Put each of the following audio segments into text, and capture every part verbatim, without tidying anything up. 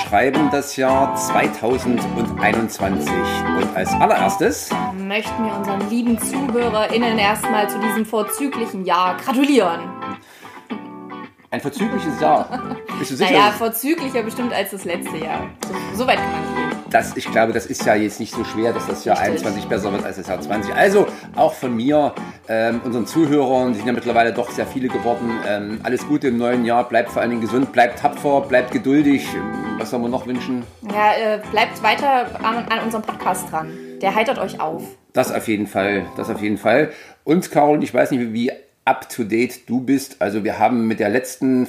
schreiben das Jahr zweitausendeinundzwanzig und als allererstes möchten wir unseren lieben ZuhörerInnen erstmal zu diesem vorzüglichen Jahr gratulieren. Ein vorzügliches Jahr? Bist du sicher? Naja, vorzüglicher bestimmt als das letzte Jahr. So, so weit kann man nicht gehen. Das, ich glaube, das ist ja jetzt nicht so schwer, dass das Jahr einundzwanzig besser wird als das Jahr zwanzig. Also auch von mir, ähm, unseren Zuhörern, die sind ja mittlerweile doch sehr viele geworden, ähm, alles Gute im neuen Jahr, bleibt vor allen Dingen gesund, bleibt tapfer, bleibt geduldig. Was sollen wir noch wünschen? Ja, äh, bleibt weiter an, an unserem Podcast dran. Der heitert euch auf. Das auf jeden Fall, das auf jeden Fall. Und Carol, ich weiß nicht, wie up to date du bist. Also wir haben mit der letzten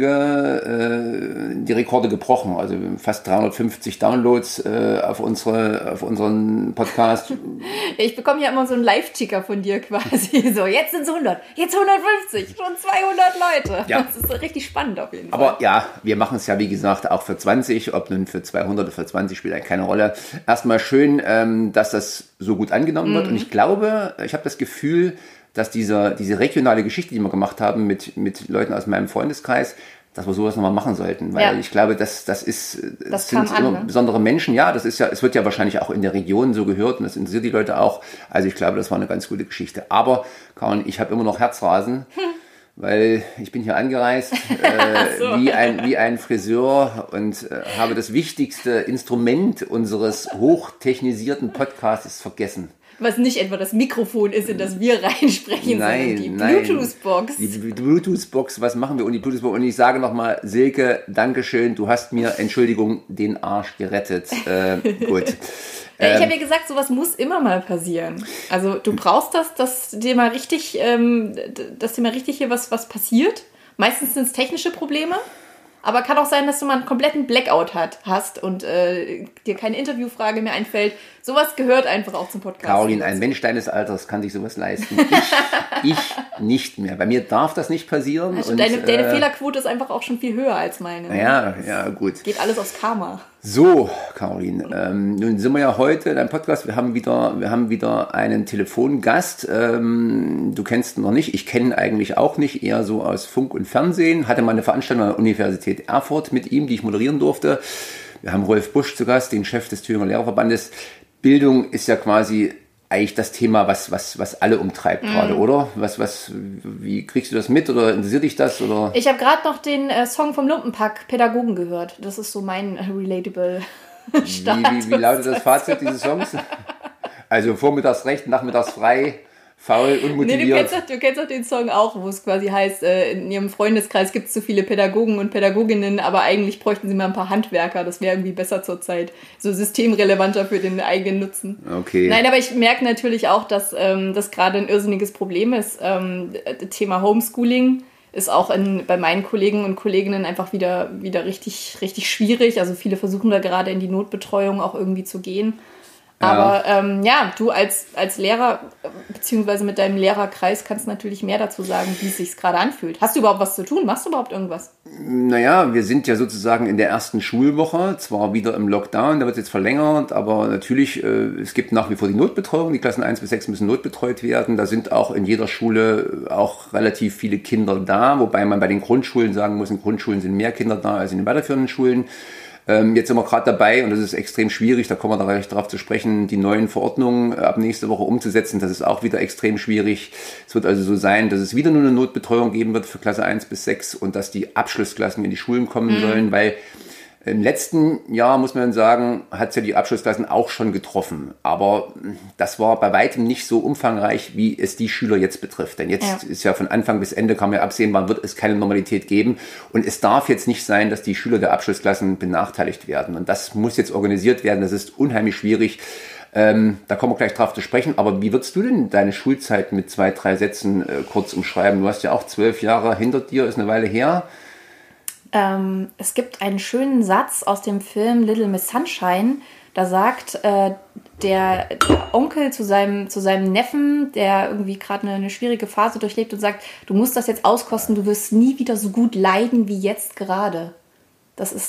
Folge äh, die Rekorde gebrochen. Also fast dreihundertfünfzig Downloads äh, auf, unsere, auf unseren Podcast. Ich bekomme ja immer so einen Live-Ticker von dir quasi. So, jetzt sind es hundert, jetzt hundertfünfzig, schon zweihundert Leute. Ja. Das ist richtig spannend auf jeden Fall. Aber ja, wir machen es ja wie gesagt auch für zwanzig. Ob nun für zweihundert oder für zwanzig spielt eigentlich keine Rolle. Erstmal schön, ähm, dass das so gut angenommen mhm. wird. Und ich glaube, ich habe das Gefühl, dass diese, diese regionale Geschichte, die wir gemacht haben mit, mit Leuten aus meinem Freundeskreis, dass wir sowas nochmal machen sollten. Weil ja. ich glaube, das, das ist, das, das sind an, ne? besondere Menschen. Ja, das ist ja, es wird ja wahrscheinlich auch in der Region so gehört und das interessiert die Leute auch. Also ich glaube, das war eine ganz gute Geschichte. Aber, Karin, ich habe immer noch Herzrasen, hm. weil ich bin hier angereist, äh, so. wie ein, wie ein Friseur und äh, habe das wichtigste Instrument unseres hochtechnisierten Podcasts vergessen. Was nicht etwa das Mikrofon ist, in das wir reinsprechen, nein, sondern die Bluetooth-Box. Die Bluetooth-Box, was machen wir ohne die Bluetooth-Box? Und ich sage nochmal, Silke, Dankeschön, du hast mir, Entschuldigung, den Arsch gerettet. Äh, gut. Ich habe ja gesagt, sowas muss immer mal passieren. Also du brauchst das, dass dir mal richtig, ähm, dass dir mal richtig hier was, was passiert. Meistens sind es technische Probleme. Aber kann auch sein, dass du mal einen kompletten Blackout hat, hast und äh, dir keine Interviewfrage mehr einfällt. Sowas gehört einfach auch zum Podcast. Caroline, ein Mensch deines Alters kann sich sowas leisten. Ich, ich nicht mehr. Bei mir darf das nicht passieren. Also und, deine, äh, deine Fehlerquote ist einfach auch schon viel höher als meine. Ne? Ja, ja, gut. Geht alles aufs Karma. So, Caroline, ähm, nun sind wir ja heute in einem Podcast. Wir haben wieder, wir haben wieder einen Telefongast. Ähm, du kennst ihn noch nicht. Ich kenne ihn eigentlich auch nicht. Eher so aus Funk und Fernsehen. Hatte mal eine Veranstaltung an der Universität Erfurt mit ihm, die ich moderieren durfte. Wir haben Rolf Busch zu Gast, den Chef des Thüringer Lehrerverbandes. Bildung ist ja quasi eigentlich das Thema, was, was, was alle umtreibt mm. gerade, oder? Was, was, wie kriegst du das mit oder interessiert dich das? Oder? Ich habe gerade noch den äh, Song vom Lumpenpack Pädagogen gehört. Das ist so mein äh, relatable Status. Wie, wie, wie lautet das Fazit dieses Songs? Also vormittags recht, nachmittags frei. Faul, unmotiviert. Nee, du kennst, doch, du kennst doch den Song auch, wo es quasi heißt, äh, in ihrem Freundeskreis gibt es zu viele Pädagogen und Pädagoginnen, aber eigentlich bräuchten sie mal ein paar Handwerker. Das wäre irgendwie besser zurzeit. So systemrelevanter für den eigenen Nutzen. Okay. Nein, aber ich merke natürlich auch, dass ähm, das gerade ein irrsinniges Problem ist. Ähm, Thema Homeschooling ist auch in, bei meinen Kollegen und Kolleginnen einfach wieder, wieder richtig, richtig schwierig. Also viele versuchen da gerade in die Notbetreuung auch irgendwie zu gehen. Aber ähm, ja, du als, als Lehrer, beziehungsweise mit deinem Lehrerkreis, kannst natürlich mehr dazu sagen, wie es sich gerade anfühlt. Hast du überhaupt was zu tun? Machst du überhaupt irgendwas? Naja, wir sind ja sozusagen in der ersten Schulwoche, zwar wieder im Lockdown, da wird es jetzt verlängert, aber natürlich, äh, es gibt nach wie vor die Notbetreuung, die Klassen eins bis sechs müssen notbetreut werden. Da sind auch in jeder Schule auch relativ viele Kinder da, wobei man bei den Grundschulen sagen muss, in Grundschulen sind mehr Kinder da als in den weiterführenden Schulen. Ähm, jetzt sind wir gerade dabei und das ist extrem schwierig, da kommen wir da gleich drauf zu sprechen, die neuen Verordnungen ab nächste Woche umzusetzen. Das ist auch wieder extrem schwierig. Es wird also so sein, dass es wieder nur eine Notbetreuung geben wird für Klasse eins bis sechs und dass die Abschlussklassen in die Schulen kommen mhm. sollen, weil im letzten Jahr, muss man sagen, hat es ja die Abschlussklassen auch schon getroffen. Aber das war bei weitem nicht so umfangreich, wie es die Schüler jetzt betrifft. Denn jetzt ja. ist ja von Anfang bis Ende, kann man ja absehen, wann wird es keine Normalität geben. Und es darf jetzt nicht sein, dass die Schüler der Abschlussklassen benachteiligt werden. Und das muss jetzt organisiert werden. Das ist unheimlich schwierig. Ähm, da kommen wir gleich drauf zu sprechen. Aber wie würdest du denn deine Schulzeit mit zwei, drei Sätzen äh, kurz umschreiben? Du hast ja auch zwölf Jahre hinter dir, ist eine Weile her. Ähm, es gibt einen schönen Satz aus dem Film Little Miss Sunshine. Da sagt äh, der, der Onkel zu seinem, zu seinem Neffen, der irgendwie gerade eine, eine schwierige Phase durchlebt und sagt, du musst das jetzt auskosten, du wirst nie wieder so gut leiden wie jetzt gerade. Das ist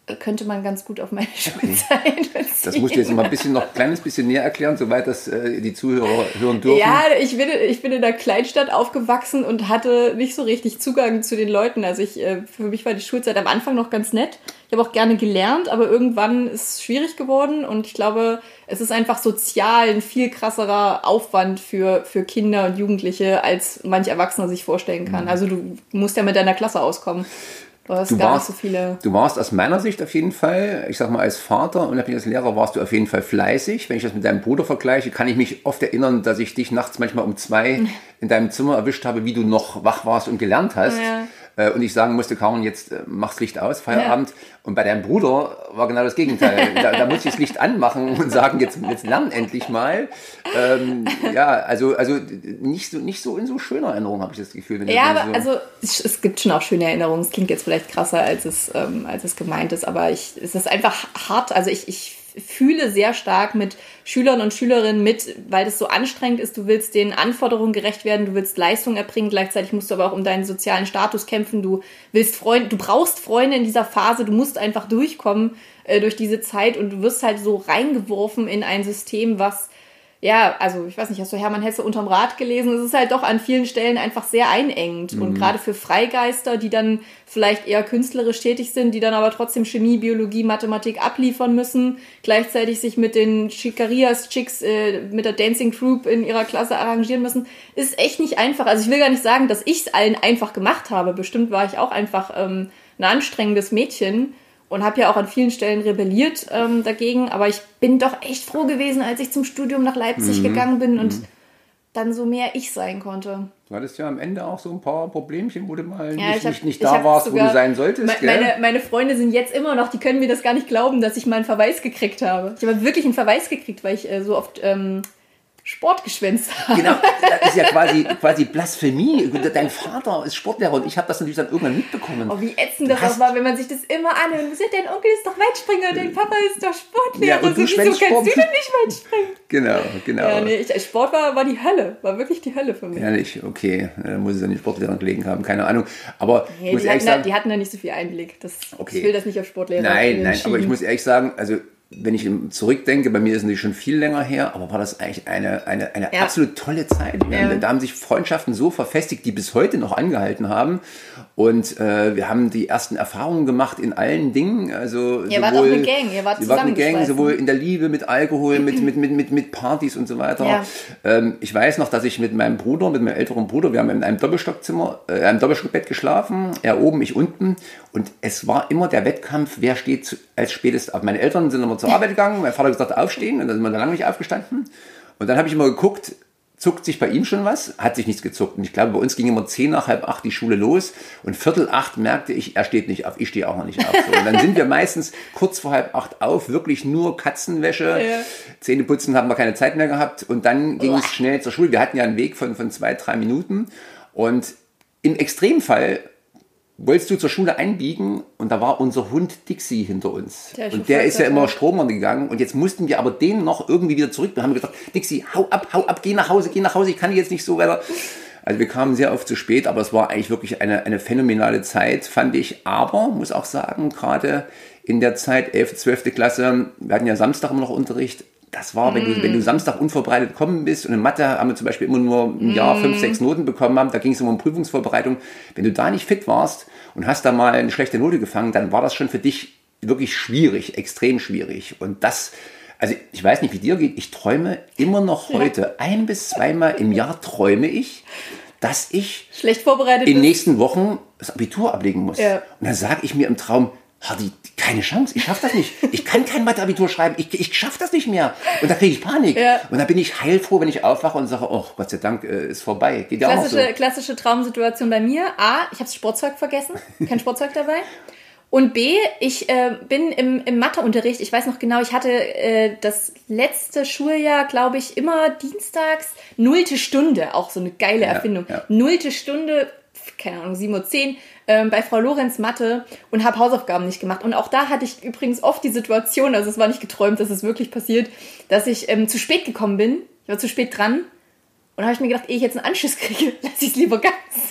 könnte man ganz gut auf meine Schulzeit beziehen. Das musst du jetzt mal ein bisschen noch ein kleines bisschen näher erklären, soweit das äh, die Zuhörer hören dürfen. Ja, ich bin, ich bin in einer Kleinstadt aufgewachsen und hatte nicht so richtig Zugang zu den Leuten. Also ich, äh, für mich war die Schulzeit am Anfang noch ganz nett. Ich habe auch gerne gelernt, aber irgendwann ist es schwierig geworden und ich glaube, es ist einfach sozial ein viel krasserer Aufwand für, für Kinder und Jugendliche, als manch Erwachsener sich vorstellen kann. Also du musst ja mit deiner Klasse auskommen. Du hast du gar warst, nicht so viele. Du warst aus meiner Sicht auf jeden Fall, ich sag mal als Vater und als Lehrer warst du auf jeden Fall fleißig. Wenn ich das mit deinem Bruder vergleiche, kann ich mich oft erinnern, dass ich dich nachts manchmal um zwei in deinem Zimmer erwischt habe, wie du noch wach warst und gelernt hast. Ja. Und ich sagen musste, Karin, jetzt mach's Licht aus, Feierabend. Ja. Und bei deinem Bruder war genau das Gegenteil. da, da musste ich das Licht anmachen und sagen, jetzt, jetzt lern endlich mal. Ähm, ja, also, also nicht so, nicht so in so schöner Erinnerung habe ich das Gefühl. Wenn ja, aber so also es, es gibt schon auch schöne Erinnerungen. Es klingt jetzt vielleicht krasser, als es, ähm, als es gemeint ist, aber ich, es ist einfach hart. Also ich, ich fühle sehr stark mit Schülern und Schülerinnen mit, weil das so anstrengend ist. Du willst den Anforderungen gerecht werden, du willst Leistung erbringen, gleichzeitig musst du aber auch um deinen sozialen Status kämpfen. Du willst Freunde, du brauchst Freunde in dieser Phase, du musst einfach durchkommen äh, durch diese Zeit und du wirst halt so reingeworfen in ein System, was ja, also ich weiß nicht, hast du Hermann Hesse unterm Rad gelesen? Es ist halt doch an vielen Stellen einfach sehr einengend. Mhm. Und gerade für Freigeister, die dann vielleicht eher künstlerisch tätig sind, die dann aber trotzdem Chemie, Biologie, Mathematik abliefern müssen, gleichzeitig sich mit den Chicarias-Chicks, äh, mit der Dancing Group in ihrer Klasse arrangieren müssen, ist echt nicht einfach. Also ich will gar nicht sagen, dass ich es allen einfach gemacht habe. Bestimmt war ich auch einfach ähm, ein anstrengendes Mädchen. Und habe ja auch an vielen Stellen rebelliert ähm, dagegen. Aber ich bin doch echt froh gewesen, als ich zum Studium nach Leipzig mhm. gegangen bin und mhm. dann so mehr ich sein konnte. Du hattest ja am Ende auch so ein paar Problemchen, wo du mal ja, nicht, hab, nicht, nicht da warst, wo du sein solltest. Me- meine, meine Freunde sind jetzt immer noch, die können mir das gar nicht glauben, dass ich mal einen Verweis gekriegt habe. Ich habe wirklich einen Verweis gekriegt, weil ich äh, so oft ähm, Sport geschwänzt habe. Genau, das ist ja quasi, quasi Blasphemie. Dein Vater ist Sportlehrer und ich habe das natürlich dann irgendwann mitbekommen. Oh, wie ätzend das auch war, wenn man sich das immer anhört. Dein Onkel ist doch Weitspringer, dein Papa ist doch Sportlehrer. Ja, und du wieso kannst Sport. du denn nicht Weitspringen? Genau, genau. Ja, nee, ich, Sport war, war die Hölle, war wirklich die Hölle für mich. Ehrlich, okay, da muss es an den Sportlehrern gelegen haben, keine Ahnung. Aber nee, ich muss die, ehrlich hatten sagen, da, die hatten da nicht so viel Einblick. Das, okay. Ich will das nicht auf Sportlehrer Nein, nein, aber ich muss ehrlich sagen, also wenn ich zurückdenke, bei mir ist es natürlich schon viel länger her, aber war das eigentlich eine, eine, eine ja. absolut tolle Zeit. Ja. Da haben sich Freundschaften so verfestigt, die bis heute noch angehalten haben. Und äh, wir haben die ersten Erfahrungen gemacht in allen Dingen. Also ihr wart auch eine Gang, ihr wart zusammen. Eine Gang, sowohl in der Liebe, mit Alkohol, mit, mit, mit, mit, mit Partys und so weiter. Ja. Ähm, ich weiß noch, dass ich mit meinem Bruder, mit meinem älteren Bruder, wir haben in einem Doppelstockzimmer, äh, einem Doppelstockbett geschlafen, er oben, ich unten. Und es war immer der Wettkampf, wer steht zu, als spätest auf. Meine Eltern sind immer zur Arbeit gegangen, mein Vater hat gesagt, aufstehen, und dann sind wir da lange nicht aufgestanden. Und dann habe ich immer geguckt, zuckt sich bei ihm schon was? Hat sich nichts gezuckt. Und ich glaube, bei uns ging immer zehn nach halb acht die Schule los und viertel acht merkte ich, er steht nicht auf, ich stehe auch noch nicht auf. So, und dann sind wir meistens kurz vor halb acht auf, wirklich nur Katzenwäsche, ja. Zähne putzen haben wir keine Zeit mehr gehabt und dann ging Uah. es schnell zur Schule. Wir hatten ja einen Weg von, von zwei, drei Minuten und im Extremfall wolltest du zur Schule einbiegen und da war unser Hund Dixie hinter uns. Der und der ist ja immer Strom gegangen und jetzt mussten wir aber den noch irgendwie wieder zurück. Wir haben gesagt, Dixie, hau ab, hau ab, geh nach Hause, geh nach Hause, ich kann jetzt nicht so weiter. Also wir kamen sehr oft zu spät, aber es war eigentlich wirklich eine, eine phänomenale Zeit, fand ich. Aber, muss auch sagen, gerade in der Zeit elfte, zwölfte Klasse, wir hatten ja Samstag immer noch Unterricht. Das war, wenn du, wenn du Samstag unvorbereitet gekommen bist und in Mathe haben wir zum Beispiel immer nur im Jahr fünf, sechs Noten bekommen haben, da ging es immer um Prüfungsvorbereitung. Wenn du da nicht fit warst und hast da mal eine schlechte Note gefangen, dann war das schon für dich wirklich schwierig, extrem schwierig. Und das, also ich weiß nicht, wie dir geht, ich träume immer noch heute, ja. ein bis zweimal im Jahr träume ich, dass ich schlecht vorbereitet in den nächsten Wochen das Abitur ablegen muss. Ja. Und dann sage ich mir im Traum, Hardy, keine Chance, ich schaffe das nicht. Ich kann kein Mathe-Abitur schreiben, ich, ich schaffe das nicht mehr. Und da kriege ich Panik. Ja. Und dann bin ich heilfroh, wenn ich aufwache und sage, oh, Gott sei Dank, äh, ist vorbei. Geht ja klassische, auch so. Klassische Traumsituation bei mir. A, ich habe das Sportzeug vergessen, kein Sportzeug dabei. Und B, ich äh, bin im, im Matheunterricht, ich weiß noch genau, ich hatte äh, das letzte Schuljahr, glaube ich, immer dienstags, nullte Stunde, auch so eine geile ja, Erfindung. Ja. Nullte Stunde, keine Ahnung, sieben Uhr zehn, ähm, bei Frau Lorenz Mathe und habe Hausaufgaben nicht gemacht. Und auch da hatte ich übrigens oft die Situation, also es war nicht geträumt, das ist wirklich passiert, dass ich ähm, zu spät gekommen bin. Ich war zu spät dran. Und da habe ich mir gedacht, ehe ich jetzt einen Anschiss kriege, lasse ich es lieber ganz.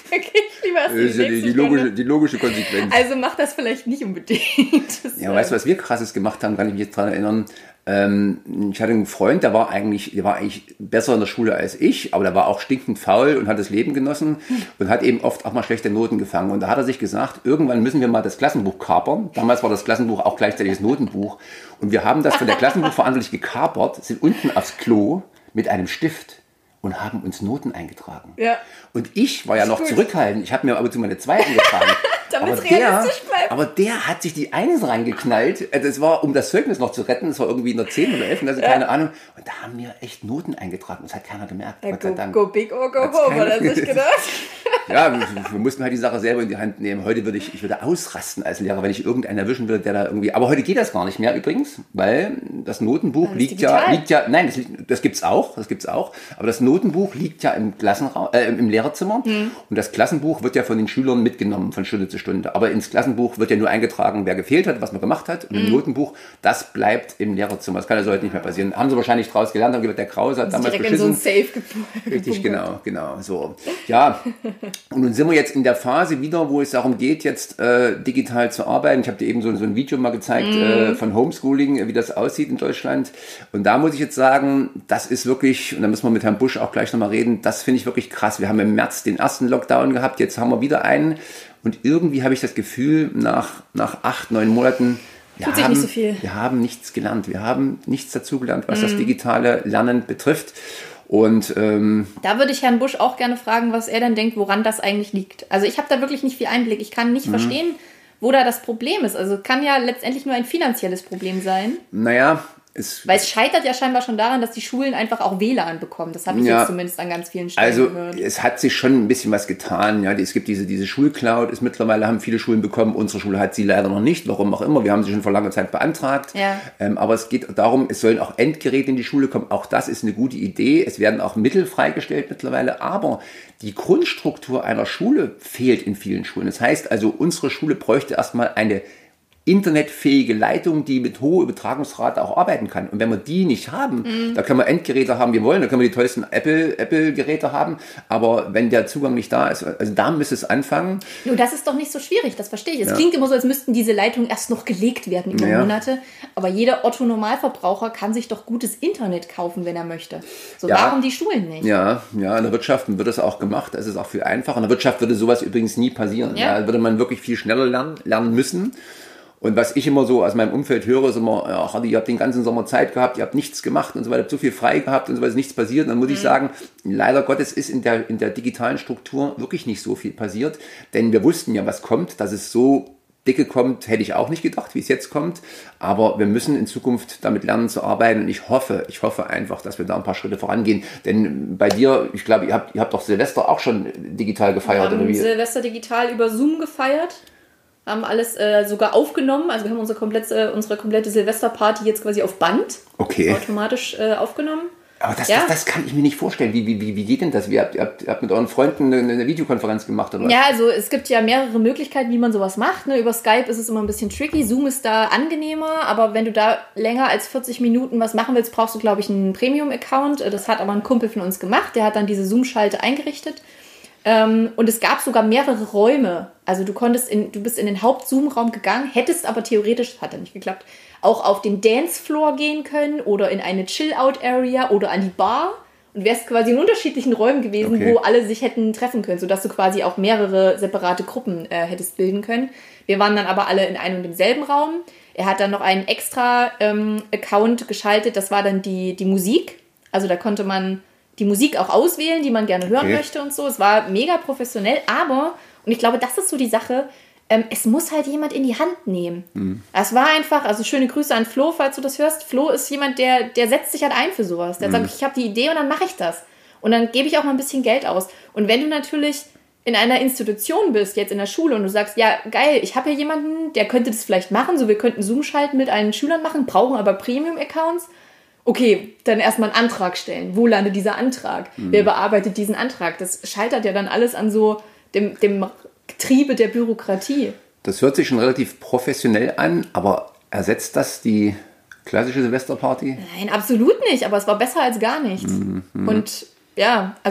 Okay, lieber das ist ja die, die, logische, die logische Konsequenz. Also mach das vielleicht nicht unbedingt. Das ja, weißt du, was wir Krasses gemacht haben, kann ich mich jetzt daran erinnern. Ähm, ich hatte einen Freund, der war eigentlich, der war eigentlich besser in der Schule als ich, aber der war auch stinkend faul und hat das Leben genossen und hat eben oft auch mal schlechte Noten gefangen. Und da hat er sich gesagt, irgendwann müssen wir mal das Klassenbuch kapern. Damals war das Klassenbuch auch gleichzeitig das Notenbuch. Und wir haben das von der Klassenbuchverantwortlichen gekapert, sind unten aufs Klo mit einem Stift und haben uns Noten eingetragen. Ja. Und ich war ja noch zurückhaltend. Ich habe mir aber zu meine zwei eingetragen. Damit aber, es der, realistisch bleibt. aber der hat sich die Eins reingeknallt. Das war, um das Zeugnis noch zu retten. Das war irgendwie in der zehn oder elf, also ja. keine Ahnung. Und da haben wir echt Noten eingetragen. Das hat keiner gemerkt. Ja, Gott sei go, Dank. go big or go home, hat er sich gedacht. Ja, wir, wir mussten halt die Sache selber in die Hand nehmen. Heute würde ich, ich würde ausrasten als Lehrer, wenn ich irgendeinen erwischen würde, der da irgendwie, aber heute geht das gar nicht mehr übrigens, weil das Notenbuch das liegt digital. ja, liegt ja, nein, das, liegt, das gibt's auch, das gibt's auch, aber das Notenbuch liegt ja im Klassenraum, äh, im Lehrerzimmer mhm. und das Klassenbuch wird ja von den Schülern mitgenommen von Stunde zu Stunde, aber ins Klassenbuch wird ja nur eingetragen, wer gefehlt hat, was man gemacht hat und mhm. im Notenbuch, das bleibt im Lehrerzimmer, das kann also heute nicht mehr passieren. Haben sie wahrscheinlich draus gelernt, haben gesagt, der Krause hat damals beschissen. In so ein Safe gepunktet. Richtig, genau, genau, so. Ja, und nun sind wir jetzt in der Phase wieder, wo es darum geht, jetzt äh, digital zu arbeiten. Ich habe dir eben so, so ein Video mal gezeigt mm. äh, von Homeschooling, wie das aussieht in Deutschland. Und da muss ich jetzt sagen, das ist wirklich, und da müssen wir mit Herrn Busch auch gleich nochmal reden, das finde ich wirklich krass. Wir haben im März den ersten Lockdown gehabt, jetzt haben wir wieder einen. Und irgendwie habe ich das Gefühl, nach, nach acht, neun Monaten, wir Tut sich haben, nicht so viel. wir haben nichts gelernt. Wir haben nichts dazugelernt, was mm. das digitale Lernen betrifft. Und ähm, da würde ich Herrn Busch auch gerne fragen, was er denn denkt, woran das eigentlich liegt. Also ich habe da wirklich nicht viel Einblick. Ich kann nicht mhm. verstehen, wo da das Problem ist. Also kann ja letztendlich nur ein finanzielles Problem sein. Naja, es... Weil es scheitert ja scheinbar schon daran, dass die Schulen einfach auch W L A N bekommen. Das habe ich ja, jetzt zumindest an ganz vielen Stellen also gehört. Also es hat sich schon ein bisschen was getan. Ja, es gibt diese, diese Schulcloud, ist mittlerweile haben viele Schulen bekommen. Unsere Schule hat sie leider noch nicht, warum auch immer. Wir haben sie schon vor langer Zeit beantragt. Ja. Ähm, aber es geht darum, es sollen auch Endgeräte in die Schule kommen. Auch das ist eine gute Idee. Es werden auch Mittel freigestellt mittlerweile. Aber die Grundstruktur einer Schule fehlt in vielen Schulen. Das heißt also, unsere Schule bräuchte erstmal eine internetfähige Leitung, die mit hoher Übertragungsrate auch arbeiten kann. Und wenn wir die nicht haben, mhm. da können wir Endgeräte haben, wie wir wollen, da können wir die tollsten Apple, Apple-Geräte haben, aber wenn der Zugang nicht da ist, also da müsste es anfangen. Nur das ist doch nicht so schwierig, das verstehe ich. Es ja. klingt immer so, als müssten diese Leitungen erst noch gelegt werden über ja. Monate, aber jeder Otto-Normalverbraucher kann sich doch gutes Internet kaufen, wenn er möchte. So, ja. warum die Schulen nicht? Ja, ja, in der Wirtschaft wird das auch gemacht, es ist auch viel einfacher. In der Wirtschaft würde sowas übrigens nie passieren. Ja. Ja, würde man wirklich viel schneller lernen, lernen müssen. Und was ich immer so aus meinem Umfeld höre, ist immer, ach, ihr habt den ganzen Sommer Zeit gehabt, ihr habt nichts gemacht und so weiter, habt so viel frei gehabt und so weiter, ist nichts passiert. Und dann muss mhm. ich sagen, leider Gottes ist in der, in der digitalen Struktur wirklich nicht so viel passiert. Denn wir wussten ja, was kommt, dass es so dicke kommt, hätte ich auch nicht gedacht, wie es jetzt kommt. Aber wir müssen in Zukunft damit lernen zu arbeiten. Und ich hoffe, ich hoffe einfach, dass wir da ein paar Schritte vorangehen. Denn bei dir, ich glaube, ihr habt, ihr habt doch Silvester auch schon digital gefeiert. Wir haben oder wie? Silvester digital über Zoom gefeiert. Haben alles äh, sogar aufgenommen. Also wir haben unsere komplette, unsere komplette Silvesterparty jetzt quasi auf Band okay. automatisch äh, aufgenommen. Aber das, ja. das, das kann ich mir nicht vorstellen. Wie, wie, wie geht denn das? Wie habt, ihr, habt, ihr habt mit euren Freunden eine, eine Videokonferenz gemacht oder was? Ja, also es gibt ja mehrere Möglichkeiten, wie man sowas macht. Ne? Über Skype ist es immer ein bisschen tricky. Zoom ist da angenehmer. Aber wenn du da länger als vierzig Minuten was machen willst, brauchst du, glaube ich, einen Premium-Account. Das hat aber ein Kumpel von uns gemacht. Der hat dann diese Zoom-Schalte eingerichtet. Ähm, und es gab sogar mehrere Räume. Also du konntest in, du bist in den Haupt-Zoom-Raum gegangen, hättest aber theoretisch, hat ja nicht geklappt, auch auf den Dancefloor gehen können oder in eine Chill-Out-Area oder an die Bar und wärst quasi in unterschiedlichen Räumen gewesen, okay. wo alle sich hätten treffen können, sodass du quasi auch mehrere separate Gruppen äh, hättest bilden können. Wir waren dann aber alle in einem und demselben Raum. Er hat dann noch einen extra ähm, Account geschaltet, das war dann die, die Musik. Also da konnte man die Musik auch auswählen, die man gerne hören okay. möchte und so. Es war mega professionell, aber, und ich glaube, das ist so die Sache, ähm, es muss halt jemand in die Hand nehmen. Mhm. Es war einfach, also schöne Grüße an Flo, falls du das hörst. Flo ist jemand, der, der setzt sich halt ein für sowas. Der mhm. sagt, ich habe die Idee und dann mache ich das. Und dann gebe ich auch mal ein bisschen Geld aus. Und wenn du natürlich in einer Institution bist, jetzt in der Schule, und du sagst, ja, geil, ich habe hier jemanden, der könnte das vielleicht machen, so wir könnten Zoom schalten mit allen Schülern machen, brauchen aber Premium-Accounts. Okay, dann erstmal einen Antrag stellen. Wo landet dieser Antrag? Mhm. Wer bearbeitet diesen Antrag? Das scheitert ja dann alles an so dem, dem Getriebe der Bürokratie. Das hört sich schon relativ professionell an, aber ersetzt das die klassische Silvesterparty? Nein, absolut nicht, aber es war besser als gar nichts. Mhm. Und ja, also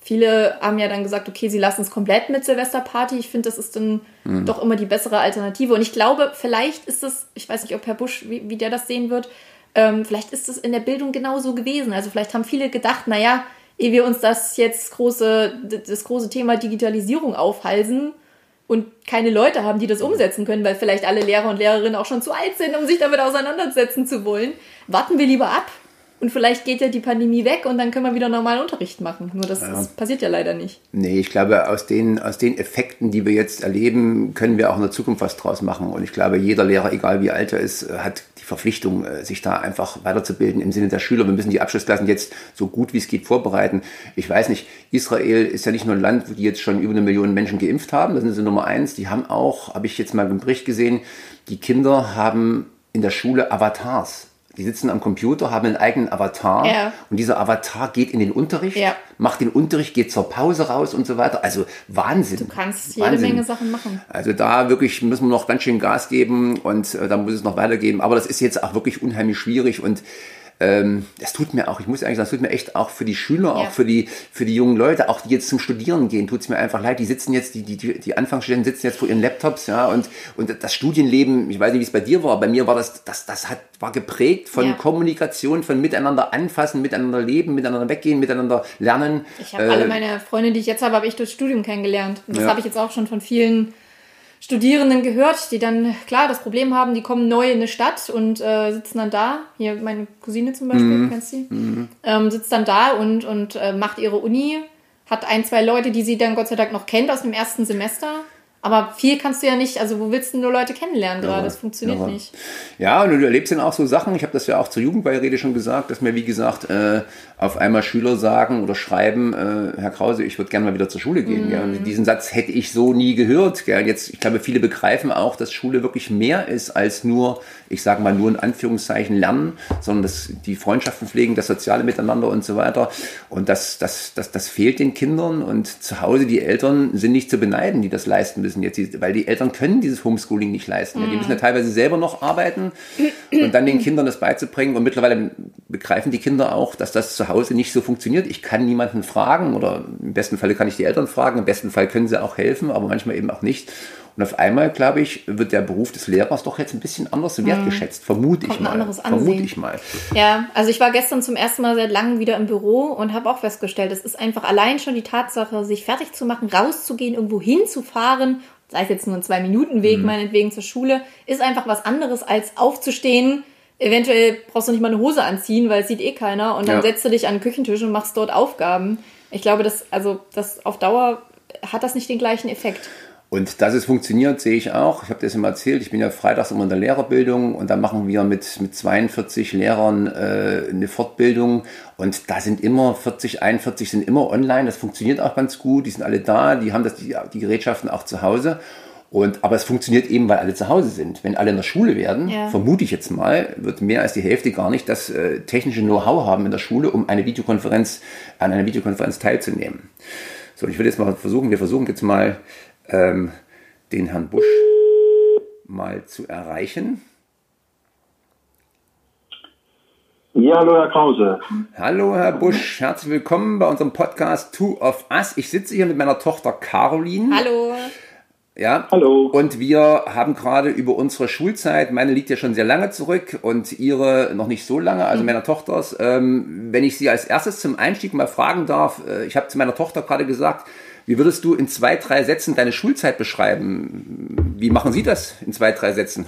viele haben ja dann gesagt, okay, sie lassen es komplett mit Silvesterparty. Ich finde, das ist dann mhm. doch immer die bessere Alternative. Und ich glaube, vielleicht ist es, ich weiß nicht, ob Herr Busch, wie, wie der das sehen wird, ähm, vielleicht ist es in der Bildung genauso gewesen. Also vielleicht haben viele gedacht, naja, ehe wir uns das jetzt große, das große Thema Digitalisierung aufhalsen und keine Leute haben, die das umsetzen können, weil vielleicht alle Lehrer und Lehrerinnen auch schon zu alt sind, um sich damit auseinandersetzen zu wollen, warten wir lieber ab. Und vielleicht geht ja die Pandemie weg und dann können wir wieder normalen Unterricht machen. Nur das, ja. das passiert ja leider nicht. Nee, ich glaube, aus den, aus den Effekten, die wir jetzt erleben, können wir auch in der Zukunft was draus machen. Und ich glaube, jeder Lehrer, egal wie alt er ist, hat die Verpflichtung, sich da einfach weiterzubilden im Sinne der Schüler. Wir müssen die Abschlussklassen jetzt so gut wie es geht vorbereiten. Ich weiß nicht, Israel ist ja nicht nur ein Land, wo die jetzt schon über eine Million Menschen geimpft haben. Das sind sie Nummer eins. Die haben auch, habe ich jetzt mal im Bericht gesehen, die Kinder haben in der Schule Avatars. Die sitzen am Computer, haben einen eigenen Avatar ja. und dieser Avatar geht in den Unterricht, ja. macht den Unterricht, geht zur Pause raus und so weiter. Also Wahnsinn. Du kannst jede Wahnsinn. Menge Sachen machen. Also da wirklich müssen wir noch ganz schön Gas geben und äh, da muss es noch weitergehen. Aber das ist jetzt auch wirklich unheimlich schwierig und ähm, das tut mir auch, ich muss eigentlich sagen, das tut mir echt auch für die Schüler, ja. auch für die für die jungen Leute, auch die jetzt zum Studieren gehen, tut es mir einfach leid. Die sitzen jetzt, die die die Anfangsstudenten sitzen jetzt vor ihren Laptops, ja, und und das Studienleben, ich weiß nicht, wie es bei dir war, bei mir war das, das das hat war geprägt von ja. Kommunikation, von miteinander anfassen, miteinander leben, miteinander weggehen, miteinander lernen. Ich habe äh, alle meine Freunde, die ich jetzt habe, habe ich durch Studium kennengelernt. Und das ja. habe ich jetzt auch schon von vielen Studierenden gehört, die dann, klar, das Problem haben, die kommen neu in eine Stadt und äh, sitzen dann da, hier meine Cousine zum Beispiel, mhm. kennst du die, mhm. ähm, sitzt dann da und, und äh, macht ihre Uni, hat ein, zwei Leute, die sie dann Gott sei Dank noch kennt aus dem ersten Semester. Aber viel kannst du ja nicht, also wo willst du nur Leute kennenlernen gerade? Ja, das funktioniert ja. nicht. Ja, und du erlebst dann auch so Sachen, ich habe das ja auch zur Jugendbeirede schon gesagt, dass mir, wie gesagt, äh, auf einmal Schüler sagen oder schreiben, äh, Herr Krause, ich würde gerne mal wieder zur Schule gehen. Mm. Ja. Und diesen Satz hätte ich so nie gehört. Gell. Jetzt, ich glaube, viele begreifen auch, dass Schule wirklich mehr ist als nur, ich sage mal nur in Anführungszeichen lernen, sondern dass die Freundschaften pflegen, das soziale Miteinander und so weiter. Und das, das, das, das fehlt den Kindern und zu Hause, die Eltern sind nicht zu beneiden, die das leisten müssen jetzt, weil die Eltern können dieses Homeschooling nicht leisten. Mm. Die müssen ja teilweise selber noch arbeiten und dann den Kindern das beizubringen. Und mittlerweile begreifen die Kinder auch, dass das zu Hause nicht so funktioniert. Ich kann niemanden fragen oder im besten Fall kann ich die Eltern fragen, im besten Fall können sie auch helfen, aber manchmal eben auch nicht. Und auf einmal, glaube ich, wird der Beruf des Lehrers doch jetzt ein bisschen anders wertgeschätzt, vermute ich mal. Vermute ich mal. Ja, also ich war gestern zum ersten Mal seit langem wieder im Büro und habe auch festgestellt, es ist einfach allein schon die Tatsache, sich fertig zu machen, rauszugehen, irgendwo hinzufahren, sei es jetzt nur ein Zwei-Minuten-Weg, mhm. meinetwegen zur Schule, ist einfach was anderes als aufzustehen. Eventuell brauchst du nicht mal eine Hose anziehen, weil es sieht eh keiner. Und dann ja. setzt du dich an den Küchentisch und machst dort Aufgaben. Ich glaube, dass, also, das auf Dauer hat das nicht den gleichen Effekt. Und dass es funktioniert, sehe ich auch. Ich habe das immer erzählt, ich bin ja freitags immer in der Lehrerbildung und da machen wir mit, mit zweiundvierzig Lehrern äh, eine Fortbildung und da sind immer vierzig, einundvierzig sind immer online, das funktioniert auch ganz gut, die sind alle da, die haben das, die, die Gerätschaften auch zu Hause. Und, aber es funktioniert eben, weil alle zu Hause sind. Wenn alle in der Schule werden, ja. vermute ich jetzt mal, wird mehr als die Hälfte gar nicht das äh, technische Know-how haben in der Schule, um eine Videokonferenz, an einer Videokonferenz teilzunehmen. So, ich will jetzt mal versuchen, wir versuchen jetzt mal ähm, den Herrn Busch mal zu erreichen. Ja, hallo Herr Krause. Hallo Herr Busch, herzlich willkommen bei unserem Podcast Two of Us. Ich sitze hier mit meiner Tochter Caroline. Hallo. Ja, hallo. Und wir haben gerade über unsere Schulzeit, meine liegt ja schon sehr lange zurück und ihre noch nicht so lange, also mhm. meiner Tochters. Ähm, wenn ich Sie als erstes zum Einstieg mal fragen darf, äh, ich habe zu meiner Tochter gerade gesagt, wie würdest du in zwei, drei Sätzen deine Schulzeit beschreiben? Wie machen Sie das in zwei, drei Sätzen?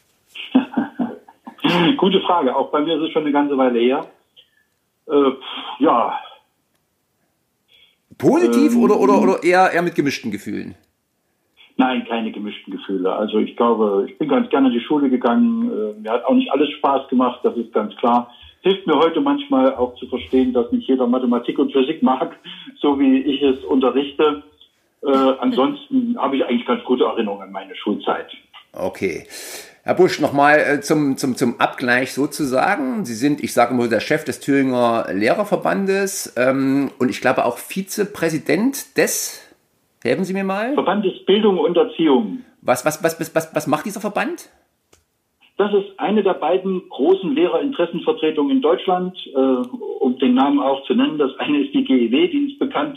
Gute Frage. Auch bei mir ist es schon eine ganze Weile her. Äh, ja. Positiv ähm, oder, oder, oder eher, eher mit gemischten Gefühlen? Nein, keine gemischten Gefühle. Also ich glaube, ich bin ganz gerne in die Schule gegangen. Äh, mir hat auch nicht alles Spaß gemacht, das ist ganz klar. Hilft mir heute manchmal auch zu verstehen, dass nicht jeder Mathematik und Physik mag, so wie ich es unterrichte. Äh, ansonsten habe ich eigentlich ganz gute Erinnerungen an meine Schulzeit. Okay. Herr Busch, nochmal äh, zum, zum, zum Abgleich sozusagen. Sie sind, ich sage mal, der Chef des Thüringer Lehrerverbandes ähm, und ich glaube auch Vizepräsident des, helfen Sie mir mal? Verband des Bildung und Erziehung. Was, was, was, was, was, was macht dieser Verband? Das ist eine der beiden großen Lehrerinteressenvertretungen in Deutschland, äh, um den Namen auch zu nennen. Das eine ist die G E W, die ist bekannt,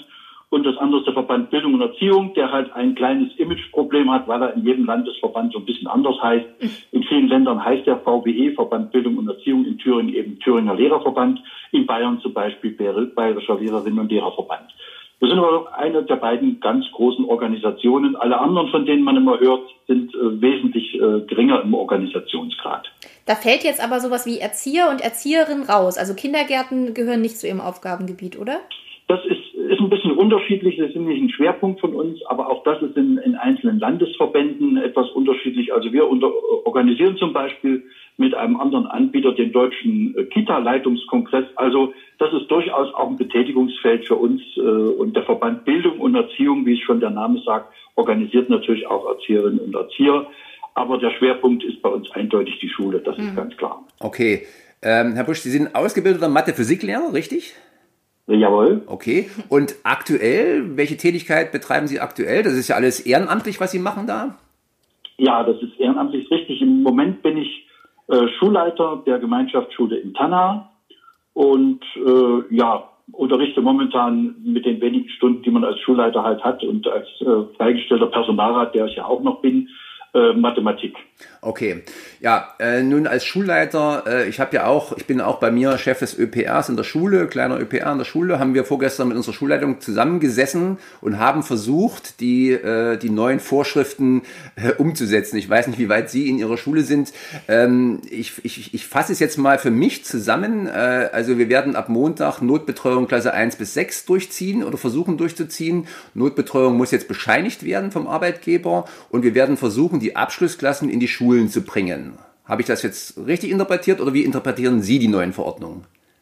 Und das andere ist der Verband Bildung und Erziehung, der halt ein kleines Imageproblem hat, weil er in jedem Landesverband so ein bisschen anders heißt. In vielen Ländern heißt der V B E, Verband Bildung und Erziehung, in Thüringen eben Thüringer Lehrerverband, in Bayern zum Beispiel Bayerischer Lehrerinnen und Lehrerverband. Wir sind aber eine der beiden ganz großen Organisationen. Alle anderen, von denen man immer hört, sind äh, wesentlich äh, geringer im Organisationsgrad. Da fällt jetzt aber sowas wie Erzieher und Erzieherin raus. Also Kindergärten gehören nicht zu Ihrem Aufgabengebiet, oder? Das ist, ist ein bisschen unterschiedlich, das ist nicht ein Schwerpunkt von uns, aber auch das ist in, in einzelnen Landesverbänden etwas unterschiedlich. Also wir unter, organisieren zum Beispiel mit einem anderen Anbieter den Deutschen Kita-Leitungskongress. Also das ist durchaus auch ein Betätigungsfeld für uns. Und der Verband Bildung und Erziehung, wie es schon der Name sagt, organisiert natürlich auch Erzieherinnen und Erzieher. Aber der Schwerpunkt ist bei uns eindeutig die Schule, das ist mhm. ganz klar. Okay. Ähm, Herr Busch, Sie sind ausgebildeter Mathe-Physik-Lehrer, richtig? Jawohl. Okay. Und aktuell, welche Tätigkeit betreiben Sie aktuell? Das ist ja alles ehrenamtlich, was Sie machen da? Ja, das ist ehrenamtlich richtig. Im Moment bin ich äh, Schulleiter der Gemeinschaftsschule in Tannau und äh, ja, unterrichte momentan mit den wenigen Stunden, die man als Schulleiter halt hat und als äh, freigestellter Personalrat, der ich ja auch noch bin, äh, Mathematik. Okay, ja, äh, nun als Schulleiter, äh, ich habe ja auch, ich bin auch bei mir Chef des Ö P Rs in der Schule, kleiner Ö P R in der Schule, haben wir vorgestern mit unserer Schulleitung zusammengesessen und haben versucht, die äh, die neuen Vorschriften äh, umzusetzen. Ich weiß nicht, wie weit Sie in Ihrer Schule sind. Ähm, ich, ich, ich fasse es jetzt mal für mich zusammen. Äh, also wir werden ab Montag Notbetreuung Klasse eins bis sechs durchziehen oder versuchen durchzuziehen. Notbetreuung muss jetzt bescheinigt werden vom Arbeitgeber und wir werden versuchen, die Abschlussklassen in die Schulen zu bringen. Habe ich das jetzt richtig interpretiert oder wie interpretieren Sie die neuen Verordnungen?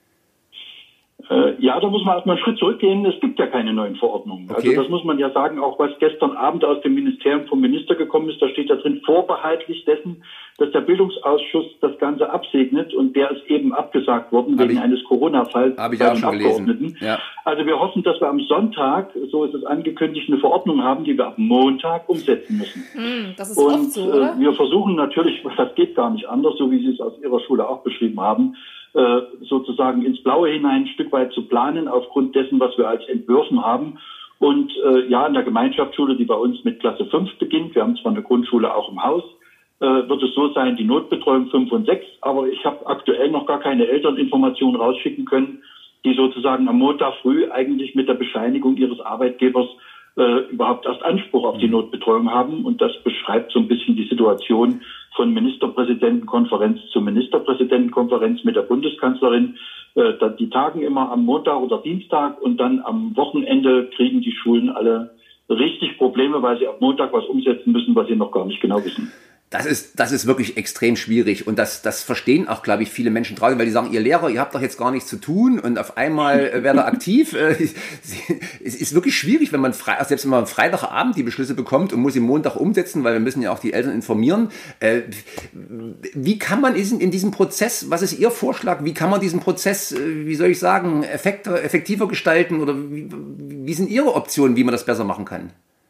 Äh, ja, da muss man erstmal einen Schritt zurückgehen. Es gibt ja keine neuen Verordnungen. Okay. Also das muss man ja sagen, auch was gestern Abend aus dem Ministerium vom Minister gekommen ist, da steht da drin, vorbehaltlich dessen, dass der Bildungsausschuss das Ganze absegnet und der ist eben abgesagt worden hab wegen ich, eines Corona-Falls bei den schon Abgeordneten. Ja. Also wir hoffen, dass wir am Sonntag, so ist es angekündigt, eine Verordnung haben, die wir ab Montag umsetzen müssen. Mm, das ist und oft so, oder? Äh, wir versuchen natürlich, das geht gar nicht anders, so wie Sie es aus Ihrer Schule auch beschrieben haben, äh, sozusagen ins Blaue hinein ein Stück weit zu planen, aufgrund dessen, was wir als Entwürfen haben. Und äh, ja, in der Gemeinschaftsschule, die bei uns mit Klasse fünf beginnt, wir haben zwar eine Grundschule auch im Haus, äh, wird es so sein, die Notbetreuung fünf und sechs, aber ich habe aktuell noch gar keine Elterninformationen rausschicken können, die sozusagen am Montag früh eigentlich mit der Bescheinigung ihres Arbeitgebers äh, überhaupt erst Anspruch auf die Notbetreuung haben. Und das beschreibt so ein bisschen die Situation von Ministerpräsidentenkonferenz zu Ministerpräsidentenkonferenz mit der Bundeskanzlerin. Äh, die tagen immer am Montag oder Dienstag und dann am Wochenende kriegen die Schulen alle richtig Probleme, weil sie ab Montag was umsetzen müssen, was sie noch gar nicht genau wissen. Das ist, das ist wirklich extrem schwierig und das, das verstehen auch, glaube ich, viele Menschen draußen, weil die sagen, ihr Lehrer, ihr habt doch jetzt gar nichts zu tun und auf einmal äh, werdet ihr aktiv. Äh, es ist wirklich schwierig, wenn man frei, selbst wenn man am Freitagabend die Beschlüsse bekommt und muss sie Montag umsetzen, weil wir müssen ja auch die Eltern informieren. Äh, wie kann man in diesem Prozess, was ist Ihr Vorschlag, wie kann man diesen Prozess, äh, wie soll ich sagen, effekter, effektiver gestalten oder wie, wie sind Ihre Optionen, wie man das besser machen kann?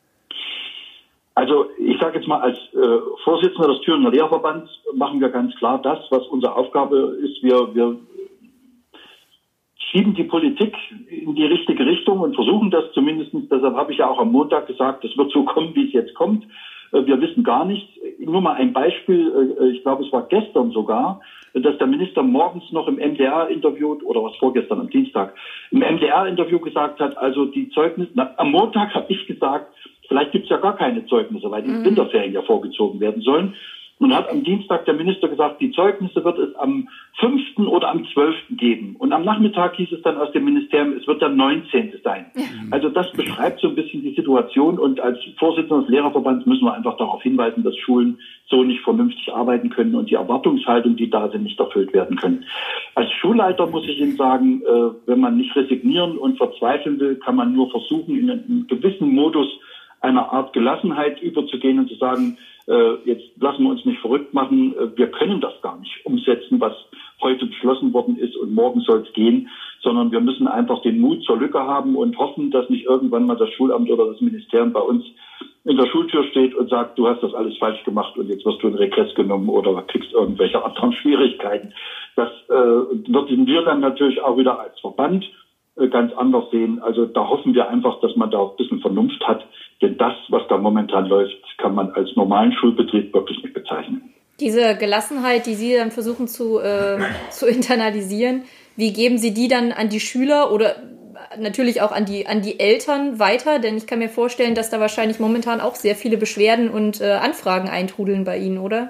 Also ich sage jetzt mal, als äh, Vorsitzender des Thüringer Lehrerverbands machen wir ganz klar das, was unsere Aufgabe ist. Wir, wir schieben die Politik in die richtige Richtung und versuchen das zumindest. Deshalb habe ich ja auch am Montag gesagt, es wird so kommen, wie es jetzt kommt. Äh, wir wissen gar nichts. Nur mal ein Beispiel, äh, ich glaube, es war gestern sogar, dass der Minister morgens noch im M D R-Interview, oder was vorgestern am Dienstag, im M D R-Interview gesagt hat, also die Zeugnisse, na, am Montag habe ich gesagt, vielleicht gibt es ja gar keine Zeugnisse, weil die mhm. Winterferien ja vorgezogen werden sollen. Und hat am Dienstag der Minister gesagt, die Zeugnisse wird es am fünften oder am zwölften geben. Und am Nachmittag hieß es dann aus dem Ministerium, es wird der neunzehnte sein. Mhm. Also das beschreibt so ein bisschen die Situation. Und als Vorsitzender des Lehrerverbands müssen wir einfach darauf hinweisen, dass Schulen so nicht vernünftig arbeiten können und die Erwartungshaltung, die da sind, nicht erfüllt werden können. Als Schulleiter muss ich Ihnen sagen, wenn man nicht resignieren und verzweifeln will, kann man nur versuchen, in einem gewissen Modus einer Art Gelassenheit überzugehen und zu sagen, äh, jetzt lassen wir uns nicht verrückt machen, äh, wir können das gar nicht umsetzen, was heute beschlossen worden ist und morgen soll es gehen, sondern wir müssen einfach den Mut zur Lücke haben und hoffen, dass nicht irgendwann mal das Schulamt oder das Ministerium bei uns in der Schultür steht und sagt, du hast das alles falsch gemacht und jetzt wirst du in Regress genommen oder kriegst irgendwelche anderen Schwierigkeiten. Das äh, würden wir dann natürlich auch wieder als Verband äh, ganz anders sehen. Also da hoffen wir einfach, dass man da auch ein bisschen Vernunft hat. Denn das, was da momentan läuft, kann man als normalen Schulbetrieb wirklich nicht bezeichnen. Diese Gelassenheit, die Sie dann versuchen zu, äh, zu internalisieren, wie geben Sie die dann an die Schüler oder natürlich auch an die, an die Eltern weiter? Denn ich kann mir vorstellen, dass da wahrscheinlich momentan auch sehr viele Beschwerden und äh, Anfragen eintrudeln bei Ihnen, oder?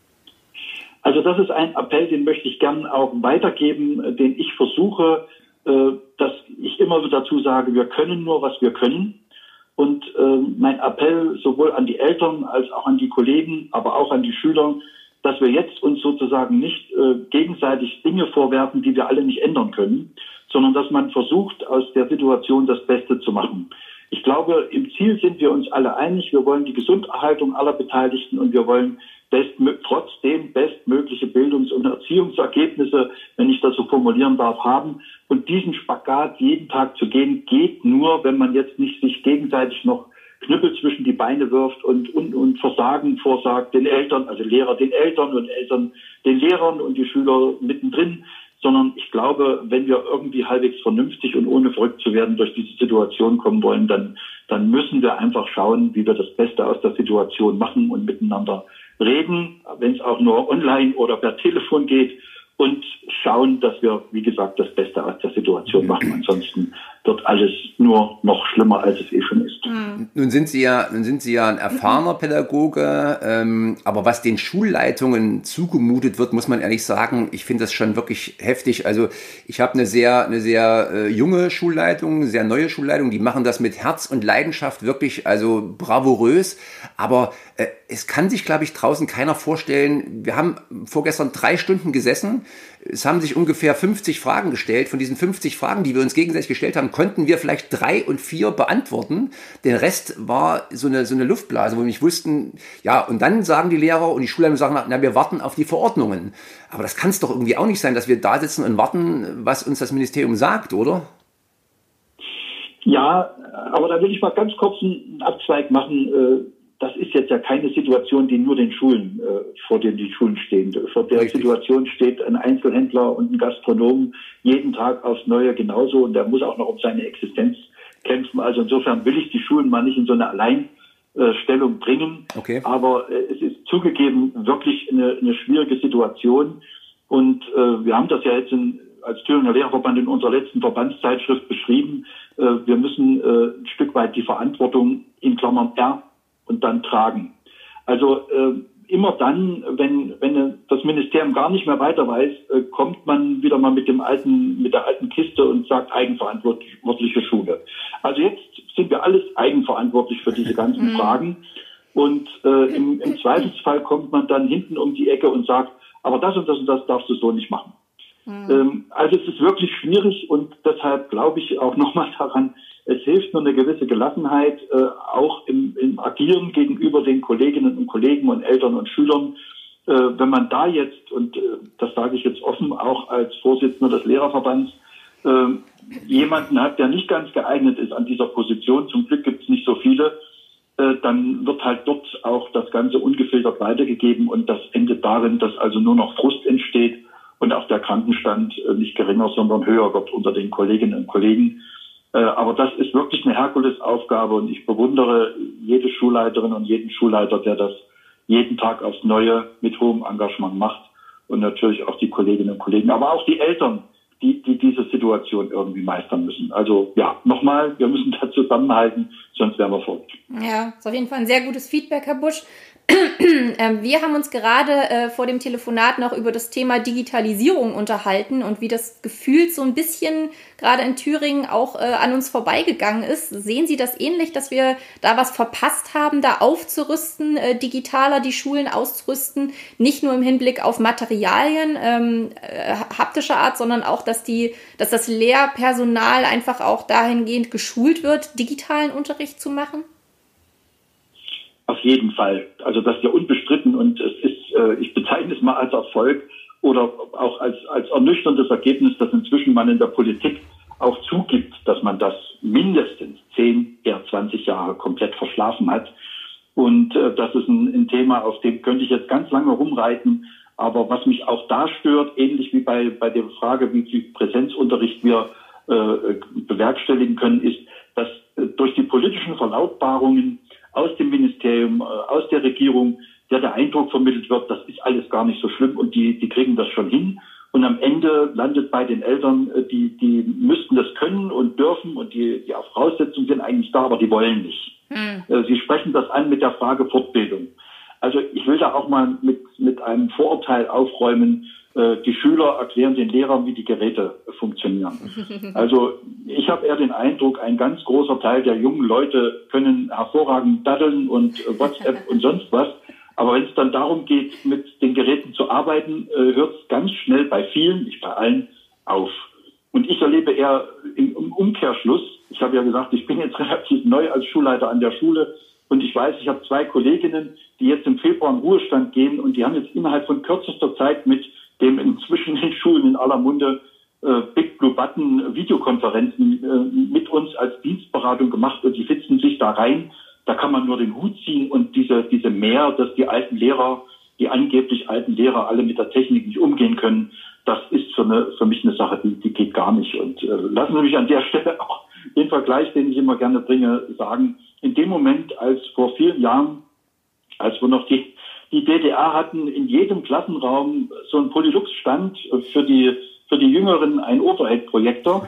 Also das ist ein Appell, den möchte ich gern auch weitergeben, den ich versuche, äh, dass ich immer wieder dazu sage, wir können nur, was wir können. Und äh, mein Appell sowohl an die Eltern als auch an die Kollegen, aber auch an die Schüler, dass wir jetzt uns sozusagen nicht äh, gegenseitig Dinge vorwerfen, die wir alle nicht ändern können, sondern dass man versucht, aus der Situation das Beste zu machen. Ich glaube, im Ziel sind wir uns alle einig. Wir wollen die Gesunderhaltung aller Beteiligten und wir wollen bestmö- trotzdem bestmögliche Bildungs- und Erziehungsergebnisse, wenn ich das so formulieren darf, haben. Und diesen Spagat jeden Tag zu gehen, geht nur, wenn man jetzt nicht sich gegenseitig noch Knüppel zwischen die Beine wirft und, und, und Versagen vorsagt den Eltern, also Lehrer den Eltern und Eltern den Lehrern und die Schüler mittendrin. Sondern ich glaube, wenn wir irgendwie halbwegs vernünftig und ohne verrückt zu werden durch diese Situation kommen wollen, dann, dann müssen wir einfach schauen, wie wir das Beste aus der Situation machen und miteinander reden, wenn es auch nur online oder per Telefon geht und schauen, dass wir, wie gesagt, das Beste aus der Situation machen. Ansonsten wird alles nur noch schlimmer, als es eh schon ist. Mhm. Nun sind Sie ja, nun sind Sie ja ein erfahrener Pädagoge, ähm, aber was den Schulleitungen zugemutet wird, muss man ehrlich sagen, ich finde das schon wirklich heftig. Also ich habe eine sehr, eine sehr äh, junge Schulleitung, eine sehr neue Schulleitung, die machen das mit Herz und Leidenschaft wirklich, also bravourös, aber äh, es kann sich, glaube ich, draußen keiner vorstellen. Wir haben vorgestern drei Stunden gesessen. Es haben sich ungefähr fünfzig Fragen gestellt. Von diesen fünfzig Fragen, die wir uns gegenseitig gestellt haben, konnten wir vielleicht drei und vier beantworten. Der Rest war so eine, so eine Luftblase, wo wir nicht wussten, ja, und dann sagen die Lehrer und die Schulleitung sagen, na, wir warten auf die Verordnungen. Aber das kann es doch irgendwie auch nicht sein, dass wir da sitzen und warten, was uns das Ministerium sagt, oder? Ja, aber da will ich mal ganz kurz einen Abzweig machen. Das ist jetzt ja keine Situation, die nur den Schulen, äh, vor denen die Schulen stehen. Vor der Richtig. Situation steht ein Einzelhändler und ein Gastronom jeden Tag aufs Neue genauso und der muss auch noch um seine Existenz kämpfen. Also insofern will ich die Schulen mal nicht in so eine Alleinstellung bringen. Okay. Aber äh, es ist zugegeben wirklich eine, eine schwierige Situation. Und äh, wir haben das ja jetzt in, als Thüringer Lehrerverband in unserer letzten Verbandszeitschrift beschrieben. Äh, wir müssen äh, ein Stück weit die Verantwortung in Klammern R und dann tragen. Also äh, immer dann, wenn wenn das Ministerium gar nicht mehr weiter weiß, äh, kommt man wieder mal mit dem alten mit der alten Kiste und sagt eigenverantwortliche Schule. Also jetzt sind wir alles eigenverantwortlich für diese ganzen mhm. Fragen und äh, im, im Zweifelsfall kommt man dann hinten um die Ecke und sagt, aber das und das und das darfst du so nicht machen. Mhm. Ähm, also es ist wirklich schwierig und deshalb glaube ich auch nochmal daran, es hilft nur eine gewisse Gelassenheit, äh, auch im, im Agieren gegenüber den Kolleginnen und Kollegen und Eltern und Schülern. Äh, wenn man da jetzt, und äh, das sage ich jetzt offen, auch als Vorsitzender des Lehrerverbands, äh, jemanden hat, der nicht ganz geeignet ist an dieser Position, zum Glück gibt es nicht so viele, äh, dann wird halt dort auch das Ganze ungefiltert weitergegeben und das endet darin, dass also nur noch Frust entsteht und auch der Krankenstand äh, nicht geringer, sondern höher wird unter den Kolleginnen und Kollegen. Aber das ist wirklich eine Herkulesaufgabe und ich bewundere jede Schulleiterin und jeden Schulleiter, der das jeden Tag aufs Neue mit hohem Engagement macht und natürlich auch die Kolleginnen und Kollegen, aber auch die Eltern, die, die diese Situation irgendwie meistern müssen. Also ja, nochmal, wir müssen da zusammenhalten, sonst wären wir verrückt. Ja, ist auf jeden Fall ein sehr gutes Feedback, Herr Busch. Wir haben uns gerade äh, vor dem Telefonat noch über das Thema Digitalisierung unterhalten und wie das gefühlt so ein bisschen gerade in Thüringen auch äh, an uns vorbeigegangen ist. Sehen Sie das ähnlich, dass wir da was verpasst haben, da aufzurüsten, äh, digitaler die Schulen auszurüsten, nicht nur im Hinblick auf Materialien ähm, äh, haptischer Art, sondern auch, dass die, dass das Lehrpersonal einfach auch dahingehend geschult wird, digitalen Unterricht zu machen? Auf jeden Fall. Also das ist ja unbestritten und es ist, äh, ich bezeichne es mal als Erfolg oder auch als, als ernüchterndes Ergebnis, dass inzwischen man in der Politik auch zugibt, dass man das mindestens zehn, eher zwanzig Jahre komplett verschlafen hat. Und äh, das ist ein, ein Thema, auf dem könnte ich jetzt ganz lange rumreiten. Aber was mich auch da stört, ähnlich wie bei, bei der Frage, wie viel Präsenzunterricht wir äh, bewerkstelligen können, ist, dass äh, durch die politischen Verlautbarungen aus dem Ministerium, äh, aus der Regierung, ja der Eindruck vermittelt wird, das ist alles gar nicht so schlimm und die, die kriegen das schon hin. Und am Ende landet bei den Eltern, äh, die, die müssten das können und dürfen und die, die Voraussetzungen sind eigentlich da, aber die wollen nicht. Hm. Äh, Sie sprechen das an mit der Frage Fortbildung. Also ich will da auch mal mit, mit einem Vorurteil aufräumen. Äh, die Schüler erklären den Lehrern, wie die Geräte funktionieren. Also ich habe eher den Eindruck, ein ganz großer Teil der jungen Leute können hervorragend daddeln und äh, WhatsApp und sonst was. Aber wenn es dann darum geht, mit den Geräten zu arbeiten, äh, hört es ganz schnell bei vielen, nicht bei allen, auf. Und ich erlebe eher im, im Umkehrschluss, ich habe ja gesagt, ich bin jetzt relativ neu als Schulleiter an der Schule und ich weiß, ich habe zwei Kolleginnen, die jetzt im Februar in Ruhestand gehen und die haben jetzt innerhalb von kürzester Zeit mit dem inzwischen in Schulen in aller Munde äh, Big Blue Button Videokonferenzen äh, mit uns als Dienstberatung gemacht und die sitzen sich da rein. Da kann man nur den Hut ziehen und diese, diese Mehr, dass die alten Lehrer, die angeblich alten Lehrer alle mit der Technik nicht umgehen können, das ist für, eine, für mich eine Sache, die, die geht gar nicht. Und äh, lassen Sie mich an der Stelle auch den Vergleich, den ich immer gerne bringe, sagen. In dem Moment, als vor vielen Jahren, als wir noch die, die D D R hatten, in jedem Klassenraum so ein Polylux stand für die für die Jüngeren ein Overhead-Projektor,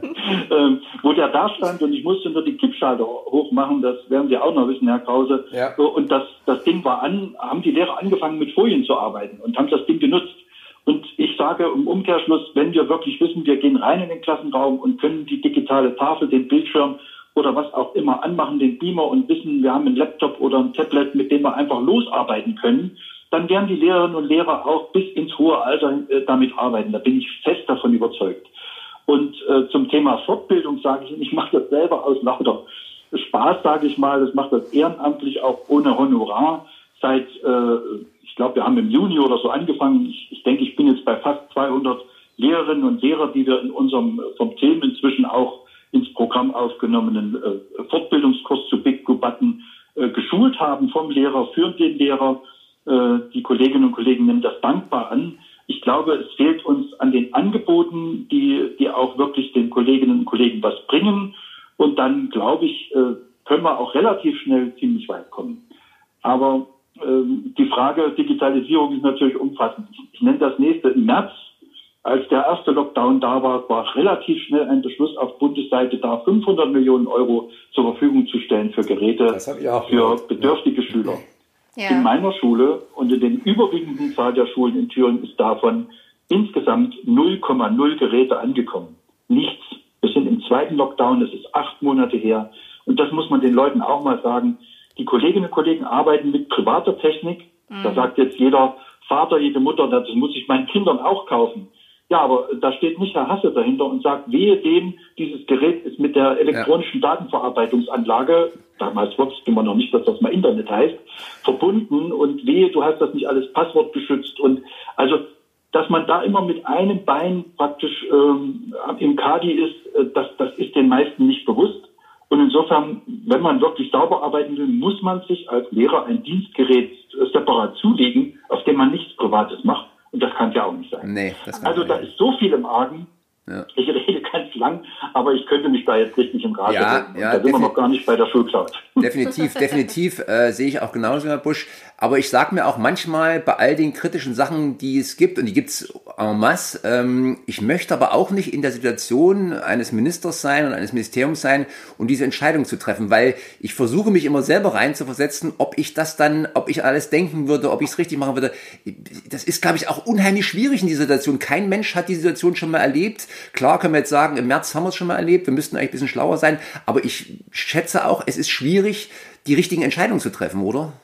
ähm, wo der da stand und ich musste nur die Kippschalter hochmachen, das werden Sie auch noch wissen, Herr Krause. Ja. Und das, das Ding war an, haben die Lehrer angefangen mit Folien zu arbeiten und haben das Ding genutzt. Und ich sage im Umkehrschluss, wenn wir wirklich wissen, wir gehen rein in den Klassenraum und können die digitale Tafel, den Bildschirm oder was auch immer anmachen, den Beamer und wissen, wir haben einen Laptop oder ein Tablet, mit dem wir einfach losarbeiten können, dann werden die Lehrerinnen und Lehrer auch bis ins hohe Alter äh, damit arbeiten. Da bin ich fest davon überzeugt. Und äh, zum Thema Fortbildung sage ich, ich mache das selber aus lauter Spaß, sage ich mal. Das macht das ehrenamtlich auch ohne Honorar. Seit, äh, ich glaube, wir haben im Juni oder so angefangen. Ich, ich denke, ich bin jetzt bei fast zweihundert Lehrerinnen und Lehrer, die wir in unserem vom Themen inzwischen auch ins Programm aufgenommenen äh, Fortbildungskurs zu Big Blue Button äh, geschult haben, vom Lehrer für den Lehrer. Die Kolleginnen und Kollegen nehmen das dankbar an. Ich glaube, es fehlt uns an den Angeboten, die, die auch wirklich den Kolleginnen und Kollegen was bringen. Und dann, glaube ich, können wir auch relativ schnell ziemlich weit kommen. Aber ähm, die Frage Digitalisierung ist natürlich umfassend. Ich, ich nenne das nächste. Im März, als der erste Lockdown da war, war relativ schnell ein Beschluss auf Bundesseite da, fünfhundert Millionen Euro zur Verfügung zu stellen für Geräte für bedürftige ja. Schüler. Ja. In meiner Schule und in den überwiegenden Zahl der Schulen in Thüringen ist davon insgesamt null Komma null Geräte angekommen. Nichts. Wir sind im zweiten Lockdown, das ist acht Monate her. Und das muss man den Leuten auch mal sagen. Die Kolleginnen und Kollegen arbeiten mit privater Technik. Mhm. Da sagt jetzt jeder Vater, jede Mutter, das muss ich meinen Kindern auch kaufen. Ja, aber da steht nicht Herr Hasse dahinter und sagt, wehe dem, dieses Gerät ist mit der elektronischen ja. Datenverarbeitungsanlage, damals wusste man noch nicht, dass das mal Internet heißt, verbunden und wehe, du hast das nicht alles passwortgeschützt. Und also, dass man da immer mit einem Bein praktisch ähm, im Kadi ist, äh, das, das ist den meisten nicht bewusst. Und insofern, wenn man wirklich sauber arbeiten will, muss man sich als Lehrer ein Dienstgerät äh, separat zulegen, auf dem man nichts Privates macht. Und das kann es ja auch nicht sein. Nee, das kann also da ist so viel im Argen. Ja. Ich rede ganz lang, aber ich könnte mich da jetzt richtig im Rad ja, ja, da sind wir noch gar nicht bei der Schulcloud. Definitiv, definitiv äh, sehe ich auch genauso, Herr Busch. Aber ich sage mir auch manchmal bei all den kritischen Sachen, die es gibt, und die gibt es en masse, ähm, ich möchte aber auch nicht in der Situation eines Ministers sein und eines Ministeriums sein und diese Entscheidung zu treffen, weil ich versuche mich immer selber reinzuversetzen, ob ich das dann, ob ich alles denken würde, ob ich es richtig machen würde. Das ist, glaube ich, auch unheimlich schwierig in dieser Situation. Kein Mensch hat die Situation schon mal erlebt. Klar können wir jetzt sagen, im März haben wir es schon mal erlebt, wir müssten eigentlich ein bisschen schlauer sein, aber ich schätze auch, es ist schwierig, die richtigen Entscheidungen zu treffen, oder?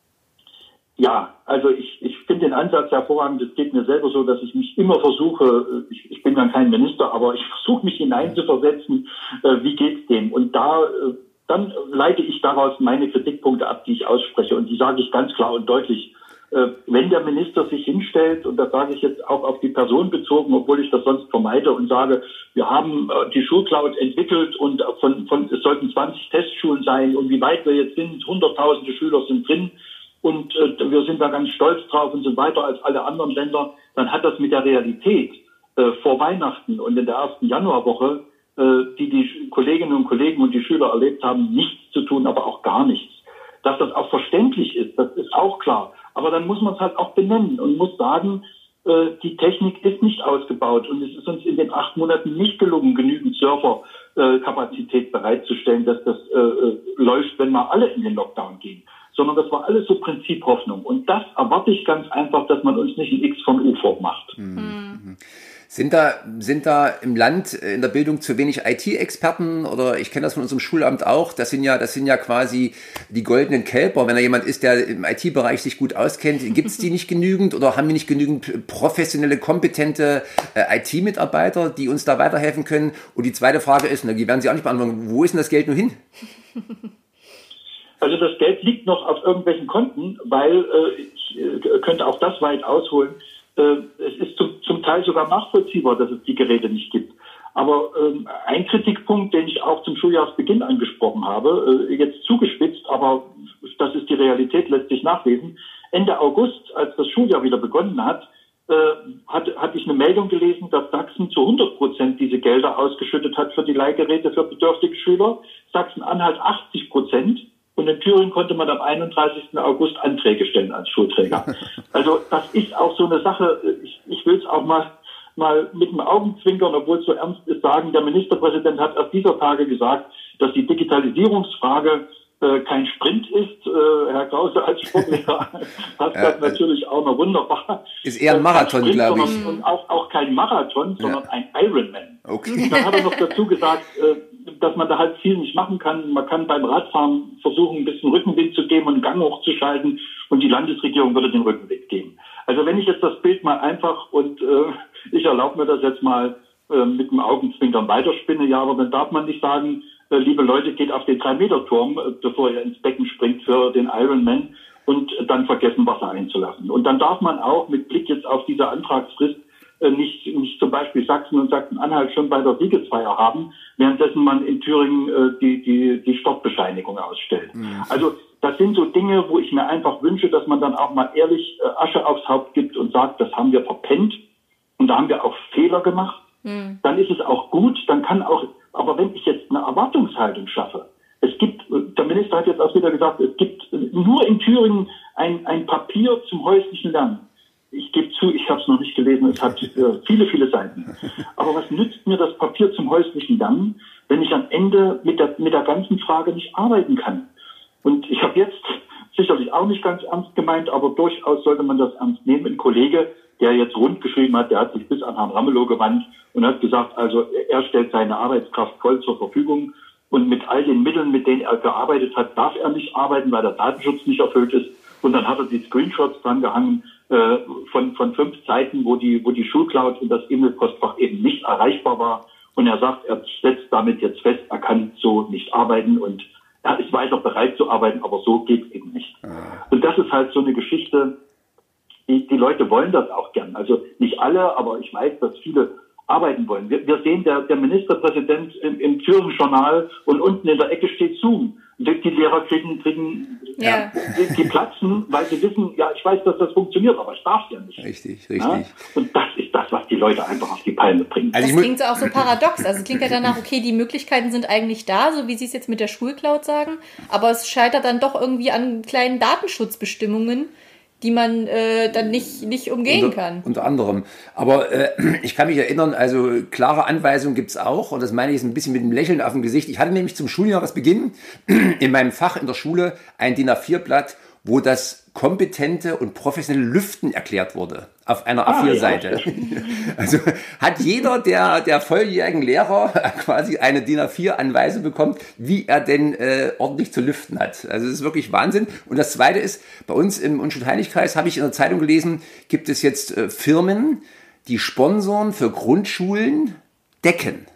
Ja, also ich, ich finde den Ansatz hervorragend. Es geht mir selber so, dass ich mich immer versuche, ich, ich bin dann kein Minister, aber ich versuche mich hineinzuversetzen, äh, wie geht's dem? Und da, äh, dann leite ich daraus meine Kritikpunkte ab, die ich ausspreche. Und die sage ich ganz klar und deutlich. Äh, wenn der Minister sich hinstellt, und das sage ich jetzt auch auf die Person bezogen, obwohl ich das sonst vermeide und sage, wir haben äh, die Schulcloud entwickelt und von, von, es sollten zwanzig Testschulen sein und wie weit wir jetzt sind, hunderttausende Schüler sind drin, und äh, wir sind da ganz stolz drauf und sind weiter als alle anderen Länder, dann hat das mit der Realität äh, vor Weihnachten und in der ersten Januarwoche die die Kolleginnen und Kollegen und die Schüler erlebt haben, nichts zu tun, aber auch gar nichts. Dass das auch verständlich ist, das ist auch klar. Aber dann muss man es halt auch benennen und muss sagen, die Technik ist nicht ausgebaut und es ist uns in den acht Monaten nicht gelungen, genügend Serverkapazität bereitzustellen, dass das äh, läuft, wenn mal alle in den Lockdown gehen. Sondern das war alles so Prinziphoffnung. Und das erwarte ich ganz einfach, dass man uns nicht ein X von U vormacht. Mhm. Sind da, sind da im Land in der Bildung zu wenig I T-Experten oder ich kenne das von unserem Schulamt auch, das sind ja, das sind ja quasi die goldenen Kälber. Wenn da jemand ist, der im I T-Bereich sich gut auskennt, gibt es die nicht genügend oder haben wir nicht genügend professionelle, kompetente äh, I T-Mitarbeiter, die uns da weiterhelfen können? Und die zweite Frage ist, und die werden Sie auch nicht beantworten, wo ist denn das Geld nur hin? Also das Geld liegt noch auf irgendwelchen Konten, weil äh, ich äh, könnte auch das weit ausholen. Es ist zum, zum Teil sogar nachvollziehbar, dass es die Geräte nicht gibt. Aber ähm, ein Kritikpunkt, den ich auch zum Schuljahresbeginn angesprochen habe, äh, jetzt zugespitzt, aber das ist die Realität, lässt sich nachlesen. Ende August, als das Schuljahr wieder begonnen hat, äh, hatte, hatte ich eine Meldung gelesen, dass Sachsen zu hundert Prozent diese Gelder ausgeschüttet hat für die Leihgeräte für bedürftige Schüler. Sachsen-Anhalt achtzig Prozent. Und in Thüringen konnte man am einunddreißigsten August Anträge stellen als Schulträger. Also das ist auch so eine Sache, ich, ich will es auch mal, mal mit dem Augenzwinkern, obwohl es so ernst ist, sagen, der Ministerpräsident hat erst dieser Tage gesagt, dass die Digitalisierungsfrage äh, kein Sprint ist. Äh, Herr Krause als Sportlehrer hat ja, das natürlich auch noch wunderbar. Ist eher ein Marathon, Sprint, glaube ich. Sondern, und auch, auch kein Marathon, sondern ja. ein Ironman. Okay. Und dann hat er noch dazu gesagt, äh, dass man da halt viel nicht machen kann. Man kann beim Radfahren versuchen, ein bisschen Rückenwind zu geben und einen Gang hochzuschalten und die Landesregierung würde den Rückenwind geben. Also wenn ich jetzt das Bild mal einfach und äh, ich erlaube mir das jetzt mal äh, mit dem Augenzwinkern weiterspinne, ja, aber dann darf man nicht sagen, äh, liebe Leute, geht auf den drei Meter Turm, äh, bevor ihr ins Becken springt für den Ironman und äh, dann vergessen, Wasser einzulassen. Und dann darf man auch mit Blick jetzt auf diese Antragsfrist nicht, nicht zum Beispiel Sachsen und Sachsen-Anhalt schon bei der Siegesfeier haben, währenddessen man in Thüringen äh, die, die, die Stoppbescheinigung ausstellt. Mhm. Also das sind so Dinge, wo ich mir einfach wünsche, dass man dann auch mal ehrlich äh, Asche aufs Haupt gibt und sagt, das haben wir verpennt und da haben wir auch Fehler gemacht. Mhm. Dann ist es auch gut, dann kann auch, aber wenn ich jetzt eine Erwartungshaltung schaffe, es gibt, der Minister hat jetzt auch wieder gesagt, es gibt nur in Thüringen ein, ein Papier zum häuslichen Lernen. Ich gebe zu, ich habe es noch nicht gelesen, es hat äh, viele, viele Seiten. Aber was nützt mir das Papier zum häuslichen Lernen, wenn ich am Ende mit der, mit der ganzen Frage nicht arbeiten kann? Und ich habe jetzt sicherlich auch nicht ganz ernst gemeint, aber durchaus sollte man das ernst nehmen. Ein Kollege, der jetzt rund geschrieben hat, der hat sich bis an Herrn Ramelow gewandt und hat gesagt, also er stellt seine Arbeitskraft voll zur Verfügung. Und mit all den Mitteln, mit denen er gearbeitet hat, darf er nicht arbeiten, weil der Datenschutz nicht erfüllt ist. Und dann hat er die Screenshots dran gehangen äh, von, von fünf Seiten, wo die, wo die Schulcloud und das E-Mail-Postfach eben nicht erreichbar war. Und er sagt, er setzt damit jetzt fest, er kann so nicht arbeiten und er ist weiter bereit zu arbeiten, aber so geht es eben nicht. Und das ist halt so eine Geschichte, die, die Leute wollen das auch gern. Also nicht alle, aber ich weiß, dass viele arbeiten wollen. Wir, wir sehen, der, der Ministerpräsident im, im Thüringen-Journal und unten in der Ecke steht Zoom. Die, die Lehrer kriegen, kriegen ja. die, die platzen, weil sie wissen, ja, ich weiß, dass das funktioniert, aber ich darf ja nicht. Richtig, richtig. Ja? Und das ist das, was die Leute einfach auf die Palme bringt. Also das klingt so auch so paradox. Also es klingt ja danach, okay, die Möglichkeiten sind eigentlich da, so wie Sie es jetzt mit der Schulcloud sagen, aber es scheitert dann doch irgendwie an kleinen Datenschutzbestimmungen, die man äh, dann nicht, nicht umgehen unter, kann. Unter anderem. Aber äh, ich kann mich erinnern, also klare Anweisungen gibt's auch und das meine ich jetzt ein bisschen mit einem Lächeln auf dem Gesicht. Ich hatte nämlich zum Schuljahresbeginn in meinem Fach in der Schule ein D I N A vier Blatt, wo das kompetente und professionelle Lüften erklärt wurde. Auf einer A vier Seite. Ah, ja. Also hat jeder der, der volljährigen Lehrer quasi eine D I N A vier Anweisung bekommen, wie er denn äh, ordentlich zu lüften hat. Also das ist wirklich Wahnsinn. Und das Zweite ist, bei uns im Unschuld-Heinrich-Kreis habe ich in der Zeitung gelesen, gibt es jetzt äh, Firmen, die Sponsoren für Grundschulen decken.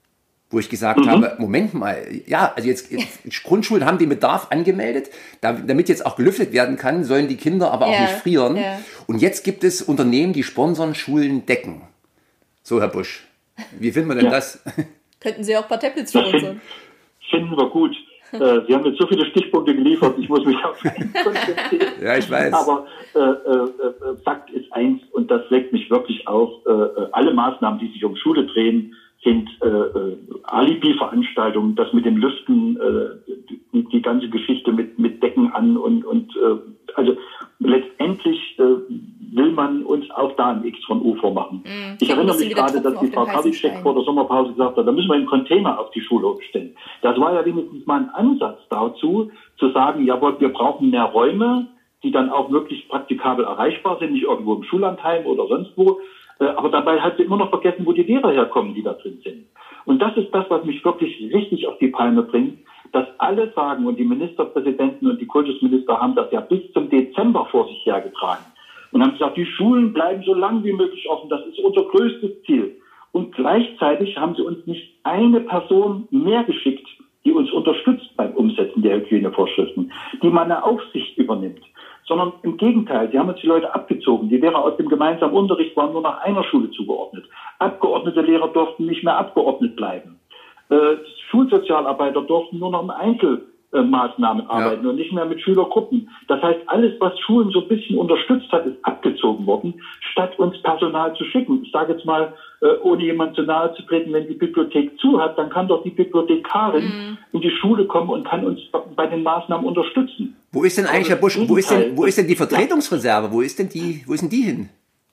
Wo ich gesagt mhm. habe, Moment mal, ja, also jetzt, jetzt Grundschulen haben den Bedarf angemeldet, damit jetzt auch gelüftet werden kann, sollen die Kinder aber auch ja, nicht frieren. Ja. Und jetzt gibt es Unternehmen, die sponsern Schulen decken. So, Herr Busch, wie finden wir denn ja. das? Könnten Sie auch ein paar Tablets sponsern? Finden wir gut. Sie haben jetzt so viele Stichpunkte geliefert, ich muss mich auf eins konzentrieren. Ja, ich weiß. Aber äh, äh, Fakt ist eins, und das regt mich wirklich auf, äh, alle Maßnahmen, die sich um Schule drehen, sind äh, äh, Alibi-Veranstaltungen, das mit dem Lüften, äh, die, die ganze Geschichte mit, mit Decken an und, und äh, also letztendlich äh, will man uns auch da ein X von U vormachen. Mm, ich erinnere mich gerade, dass die Frau Karliczek vor der Sommerpause gesagt hat, da müssen wir einen Container auf die Schulhof stellen. Das war ja wenigstens mal ein Ansatz dazu, zu sagen, jawohl, wir brauchen mehr Räume, die dann auch wirklich praktikabel erreichbar sind, nicht irgendwo im Schullandheim oder sonst wo. Aber dabei hat sie immer noch vergessen, wo die Lehrer herkommen, die da drin sind. Und das ist das, was mich wirklich richtig auf die Palme bringt, dass alle sagen, und die Ministerpräsidenten und die Kultusminister haben das ja bis zum Dezember vor sich hergetragen und haben gesagt, die Schulen bleiben so lang wie möglich offen, das ist unser größtes Ziel. Und gleichzeitig haben sie uns nicht eine Person mehr geschickt, die uns unterstützt beim Umsetzen der Hygienevorschriften, die mal eine Aufsicht übernimmt. Sondern im Gegenteil, sie haben uns die Leute abgezogen. Die Lehrer aus dem gemeinsamen Unterricht waren nur nach einer Schule zugeordnet. Abgeordnete Lehrer durften nicht mehr abgeordnet bleiben. Äh, Schulsozialarbeiter durften nur noch in Einzelmaßnahmen äh, arbeiten ja. und nicht mehr mit Schülergruppen. Das heißt, alles, was Schulen so ein bisschen unterstützt hat, ist abgezogen worden, statt uns Personal zu schicken. Ich sage jetzt mal, äh, ohne jemand zu nahe zu treten, wenn die Bibliothek zu hat, dann kann doch die Bibliothekarin mhm. in die Schule kommen und kann uns bei den Maßnahmen unterstützen. Wo ist denn eigentlich, Herr Busch, wo ist denn, wo ist denn die Vertretungsreserve? Wo ist denn die, wo ist denn die hin?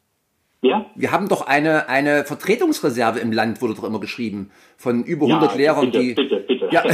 Ja? Wir haben doch eine, eine Vertretungsreserve im Land, wurde doch immer geschrieben, von über hundert ja, Lehrern, bitte, die... Bitte, bitte, ja.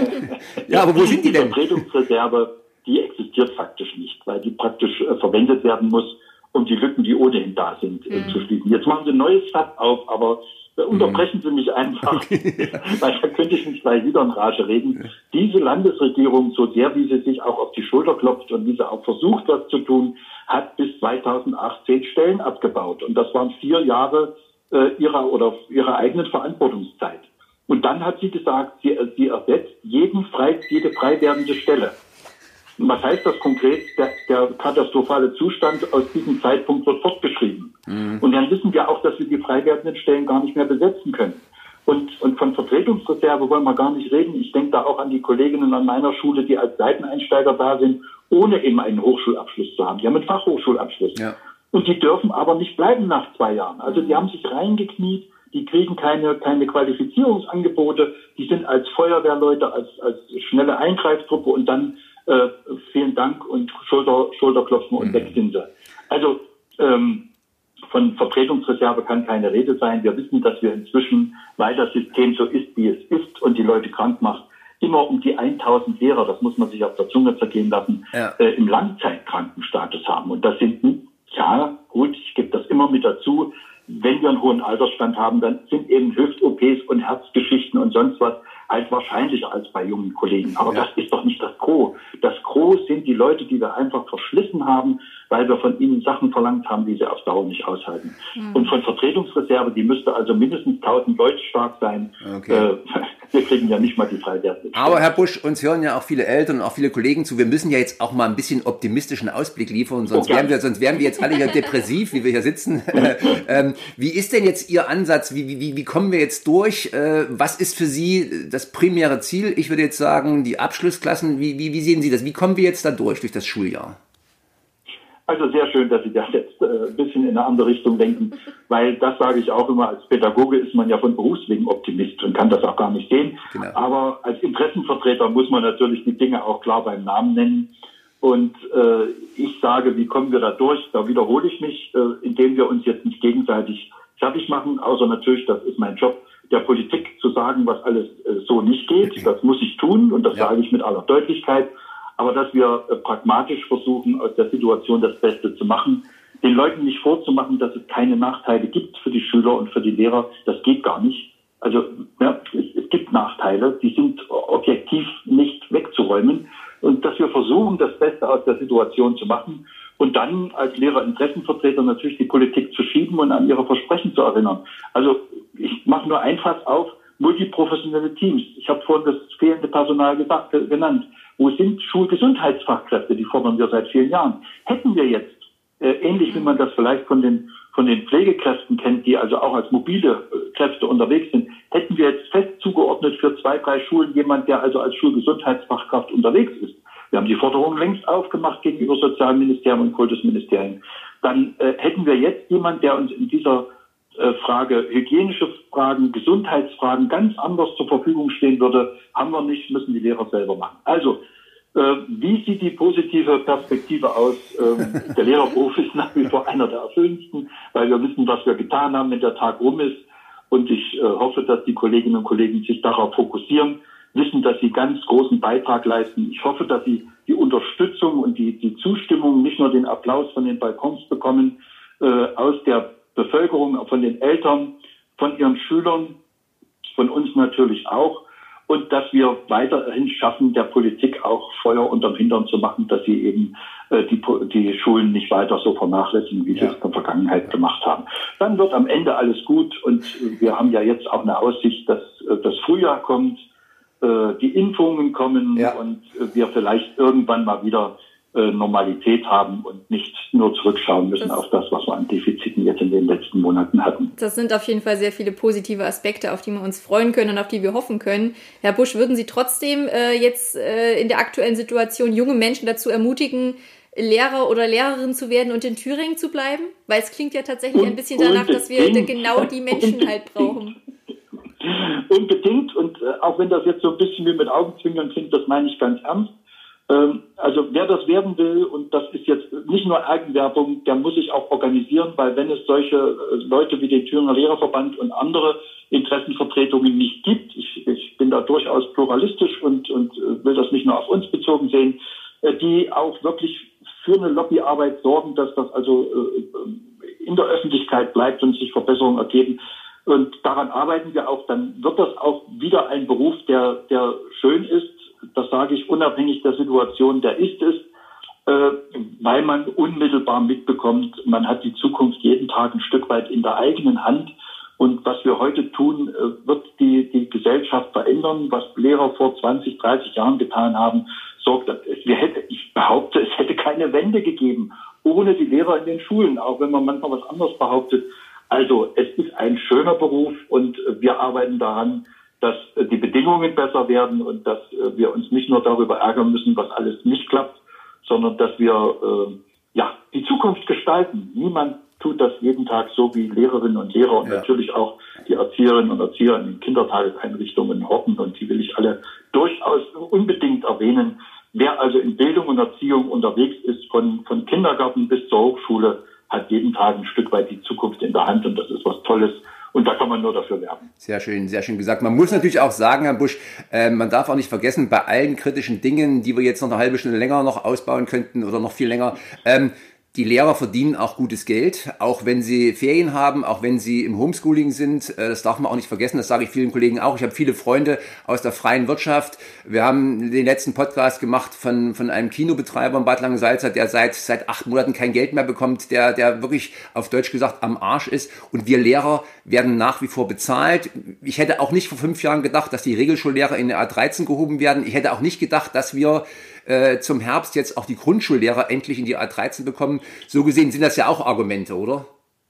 ja, aber wo sind die denn? Die Vertretungsreserve, die existiert faktisch nicht, weil die praktisch äh, verwendet werden muss, um die Lücken, die ohnehin da sind, äh, mhm. zu schließen. Jetzt machen Sie ein neues Fass auf, aber äh, unterbrechen Sie mich einfach, okay, ja. weil da könnte ich mich gleich wieder in Rage reden. Ja. Diese Landesregierung, so sehr wie sie sich auch auf die Schulter klopft und wie sie auch versucht, was zu tun, hat bis zweitausendachtzehn Stellen abgebaut. Und das waren vier Jahre äh, ihrer oder ihrer eigenen Verantwortungszeit. Und dann hat sie gesagt, sie, sie ersetzt jeden frei, jede frei werdende Stelle. Und was heißt das konkret? Der, der katastrophale Zustand aus diesem Zeitpunkt wird fortgeschrieben. Mhm. Und dann wissen wir auch, dass wir die frei werdenden Stellen gar nicht mehr besetzen können. Und, und von Vertretungsreserve wollen wir gar nicht reden. Ich denke da auch an die Kolleginnen an meiner Schule, die als Seiteneinsteiger da sind, ohne eben einen Hochschulabschluss zu haben. Die haben einen Fachhochschulabschluss. Ja. Und die dürfen aber nicht bleiben nach zwei Jahren. Also die haben sich reingekniet, die kriegen keine, keine Qualifizierungsangebote, die sind als Feuerwehrleute, als, als schnelle Eingreiftruppe und dann äh, vielen Dank und Schulter, Schulterklopfen und mhm. weg sind sie. Also ähm, von Vertretungsreserve kann keine Rede sein. Wir wissen, dass wir inzwischen, weil das System so ist, wie es ist und die Leute krank macht, immer um die tausend Lehrer, das muss man sich auf der Zunge zergehen lassen, ja. äh, im Langzeitkrankenstatus haben. Und das sind, ja gut, ich gebe das immer mit dazu, wenn wir einen hohen Altersstand haben, dann sind eben Hüft-O Ps und Herzgeschichten und sonst was halt wahrscheinlicher als bei jungen Kollegen. Aber ja. das ist doch nicht das Gros. Das Gros sind die Leute, die wir einfach verschlissen haben, weil wir von ihnen Sachen verlangt haben, die sie auf Dauer nicht aushalten. Mhm. Und von Vertretungsreserve, die müsste also mindestens tausend Leute stark sein. Okay. Äh, wir kriegen ja nicht mal die Freiwerte. Aber Herr Busch, uns hören ja auch viele Eltern und auch viele Kollegen zu. Wir müssen ja jetzt auch mal ein bisschen optimistischen Ausblick liefern, sonst, okay. wären, wir, sonst wären wir jetzt alle hier depressiv, wie wir hier sitzen. ähm, wie ist denn jetzt Ihr Ansatz? Wie, wie, wie kommen wir jetzt durch? Äh, was ist für Sie das primäre Ziel? Ich würde jetzt sagen, die Abschlussklassen. Wie, wie, wie sehen Sie das? Wie kommen wir jetzt da durch, durch das Schuljahr? Also sehr schön, dass Sie das jetzt äh, ein bisschen in eine andere Richtung denken, weil das sage ich auch immer, als Pädagoge ist man ja von Berufswegen Optimist und kann das auch gar nicht sehen. Genau. Aber als Interessenvertreter muss man natürlich die Dinge auch klar beim Namen nennen. Und äh, ich sage, wie kommen wir da durch? Da wiederhole ich mich, äh, indem wir uns jetzt nicht gegenseitig fertig machen, außer natürlich, das ist mein Job, der Politik zu sagen, was alles äh, so nicht geht. Das muss ich tun und das ja. sage ich mit aller Deutlichkeit. Aber dass wir äh, pragmatisch versuchen, aus der Situation das Beste zu machen, den Leuten nicht vorzumachen, dass es keine Nachteile gibt für die Schüler und für die Lehrer, das geht gar nicht. Also ja, es, es gibt Nachteile, die sind objektiv nicht wegzuräumen. Und dass wir versuchen, das Beste aus der Situation zu machen und dann als Lehrerinteressenvertreter natürlich die Politik zu schieben und an ihre Versprechen zu erinnern. Also ich mache nur ein Fass auf, multiprofessionelle Teams. Ich habe vorhin das fehlende Personal gesagt, genannt. Wo sind Schulgesundheitsfachkräfte? Die fordern wir seit vielen Jahren. Hätten wir jetzt, äh, ähnlich wie man das vielleicht von den von den Pflegekräften kennt, die also auch als mobile äh, Kräfte unterwegs sind, hätten wir jetzt fest zugeordnet für zwei, drei Schulen jemand, der also als Schulgesundheitsfachkraft unterwegs ist. Wir haben die Forderung längst aufgemacht gegenüber Sozialministerium und Kultusministerium. Dann äh, hätten wir jetzt jemand, der uns in dieser Frage hygienische Fragen, Gesundheitsfragen ganz anders zur Verfügung stehen würde, haben wir nicht, müssen die Lehrer selber machen. Also, äh, wie sieht die positive Perspektive aus? Ähm, der Lehrerberuf ist nach wie vor einer der erfüllendsten, weil wir wissen, was wir getan haben, wenn der Tag rum ist. Und ich äh, hoffe, dass die Kolleginnen und Kollegen sich darauf fokussieren, wissen, dass sie ganz großen Beitrag leisten. Ich hoffe, dass sie die Unterstützung und die, die Zustimmung, nicht nur den Applaus von den Balkons bekommen, äh, aus der Bevölkerung, von den Eltern, von ihren Schülern, von uns natürlich auch. Und dass wir weiterhin schaffen, der Politik auch Feuer unterm Hintern zu machen, dass sie eben äh, die, die Schulen nicht weiter so vernachlässigen, wie sie ja. es in der Vergangenheit gemacht haben. Dann wird am Ende alles gut und wir haben ja jetzt auch eine Aussicht, dass äh, das Frühjahr kommt, äh, die Impfungen kommen ja. und äh, wir vielleicht irgendwann mal wieder äh, Normalität haben und nicht nur zurückschauen müssen das auf das, was wir an Defiziten jetzt in den letzten Monaten hatten. Das sind auf jeden Fall sehr viele positive Aspekte, auf die wir uns freuen können und auf die wir hoffen können. Herr Busch, würden Sie trotzdem äh, jetzt äh, in der aktuellen Situation junge Menschen dazu ermutigen, Lehrer oder Lehrerin zu werden und in Thüringen zu bleiben? Weil es klingt ja tatsächlich ein bisschen danach, dass wir genau die Menschen halt brauchen. Unbedingt. Und äh, auch wenn das jetzt so ein bisschen wie mit Augenzwinkern klingt, das meine ich ganz ernst. Ähm, also wer das werden will, und das ist jetzt nicht nur Eigenwerbung, der muss sich auch organisieren, weil wenn es solche äh, Leute wie den Thüringer Lehrerverband und andere Interessenvertretungen nicht gibt, ich, ich bin da durchaus pluralistisch und, und äh, will das nicht nur auf uns bezogen sehen, äh, die auch wirklich für eine Lobbyarbeit sorgen, dass das also äh, in der Öffentlichkeit bleibt und sich Verbesserungen ergeben. Und daran arbeiten wir auch. Dann wird das auch wieder ein Beruf, der, der schön ist. Das sage ich unabhängig der Situation, der ist es, äh, weil man unmittelbar mitbekommt, man hat die Zukunft jeden Tag ein Stück weit in der eigenen Hand. Und was wir heute tun, äh, wird die, die Gesellschaft verändern. Was Lehrer vor zwanzig, dreißig Jahren getan haben, sorgt, wir hätte, ich behaupte, es hätte keine Wende gegeben ohne die Lehrer in den Schulen, auch wenn man manchmal was anderes behauptet. Also es ist ein schöner Beruf und wir arbeiten daran, dass die Bedingungen besser werden und dass wir uns nicht nur darüber ärgern müssen, was alles nicht klappt, sondern dass wir äh, ja die Zukunft gestalten. Niemand tut das jeden Tag so wie Lehrerinnen und Lehrer und ja. natürlich auch die Erzieherinnen und Erzieher in den Kindertageseinrichtungen, Horten, und die will ich alle durchaus unbedingt erwähnen. Wer also in Bildung und Erziehung unterwegs ist, von, von Kindergarten bis zur Hochschule, hat jeden Tag ein Stück weit die Zukunft in der Hand und das ist was Tolles. Und da kann man nur dafür werben. Sehr schön, sehr schön gesagt. Man muss natürlich auch sagen, Herr Busch, äh, man darf auch nicht vergessen, bei allen kritischen Dingen, die wir jetzt noch eine halbe Stunde länger noch ausbauen könnten oder noch viel länger, ähm, die Lehrer verdienen auch gutes Geld, auch wenn sie Ferien haben, auch wenn sie im Homeschooling sind. Das darf man auch nicht vergessen, das sage ich vielen Kollegen auch. Ich habe viele Freunde aus der freien Wirtschaft. Wir haben den letzten Podcast gemacht von von einem Kinobetreiber in Bad Langensalza, der seit seit acht Monaten kein Geld mehr bekommt, der der wirklich auf Deutsch gesagt am Arsch ist. Und wir Lehrer werden nach wie vor bezahlt. Ich hätte auch nicht vor fünf Jahren gedacht, dass die Regelschullehrer in der A dreizehn gehoben werden. Ich hätte auch nicht gedacht, dass wir äh, zum Herbst jetzt auch die Grundschullehrer endlich in die A dreizehn bekommen. So gesehen sind das ja auch Argumente, oder?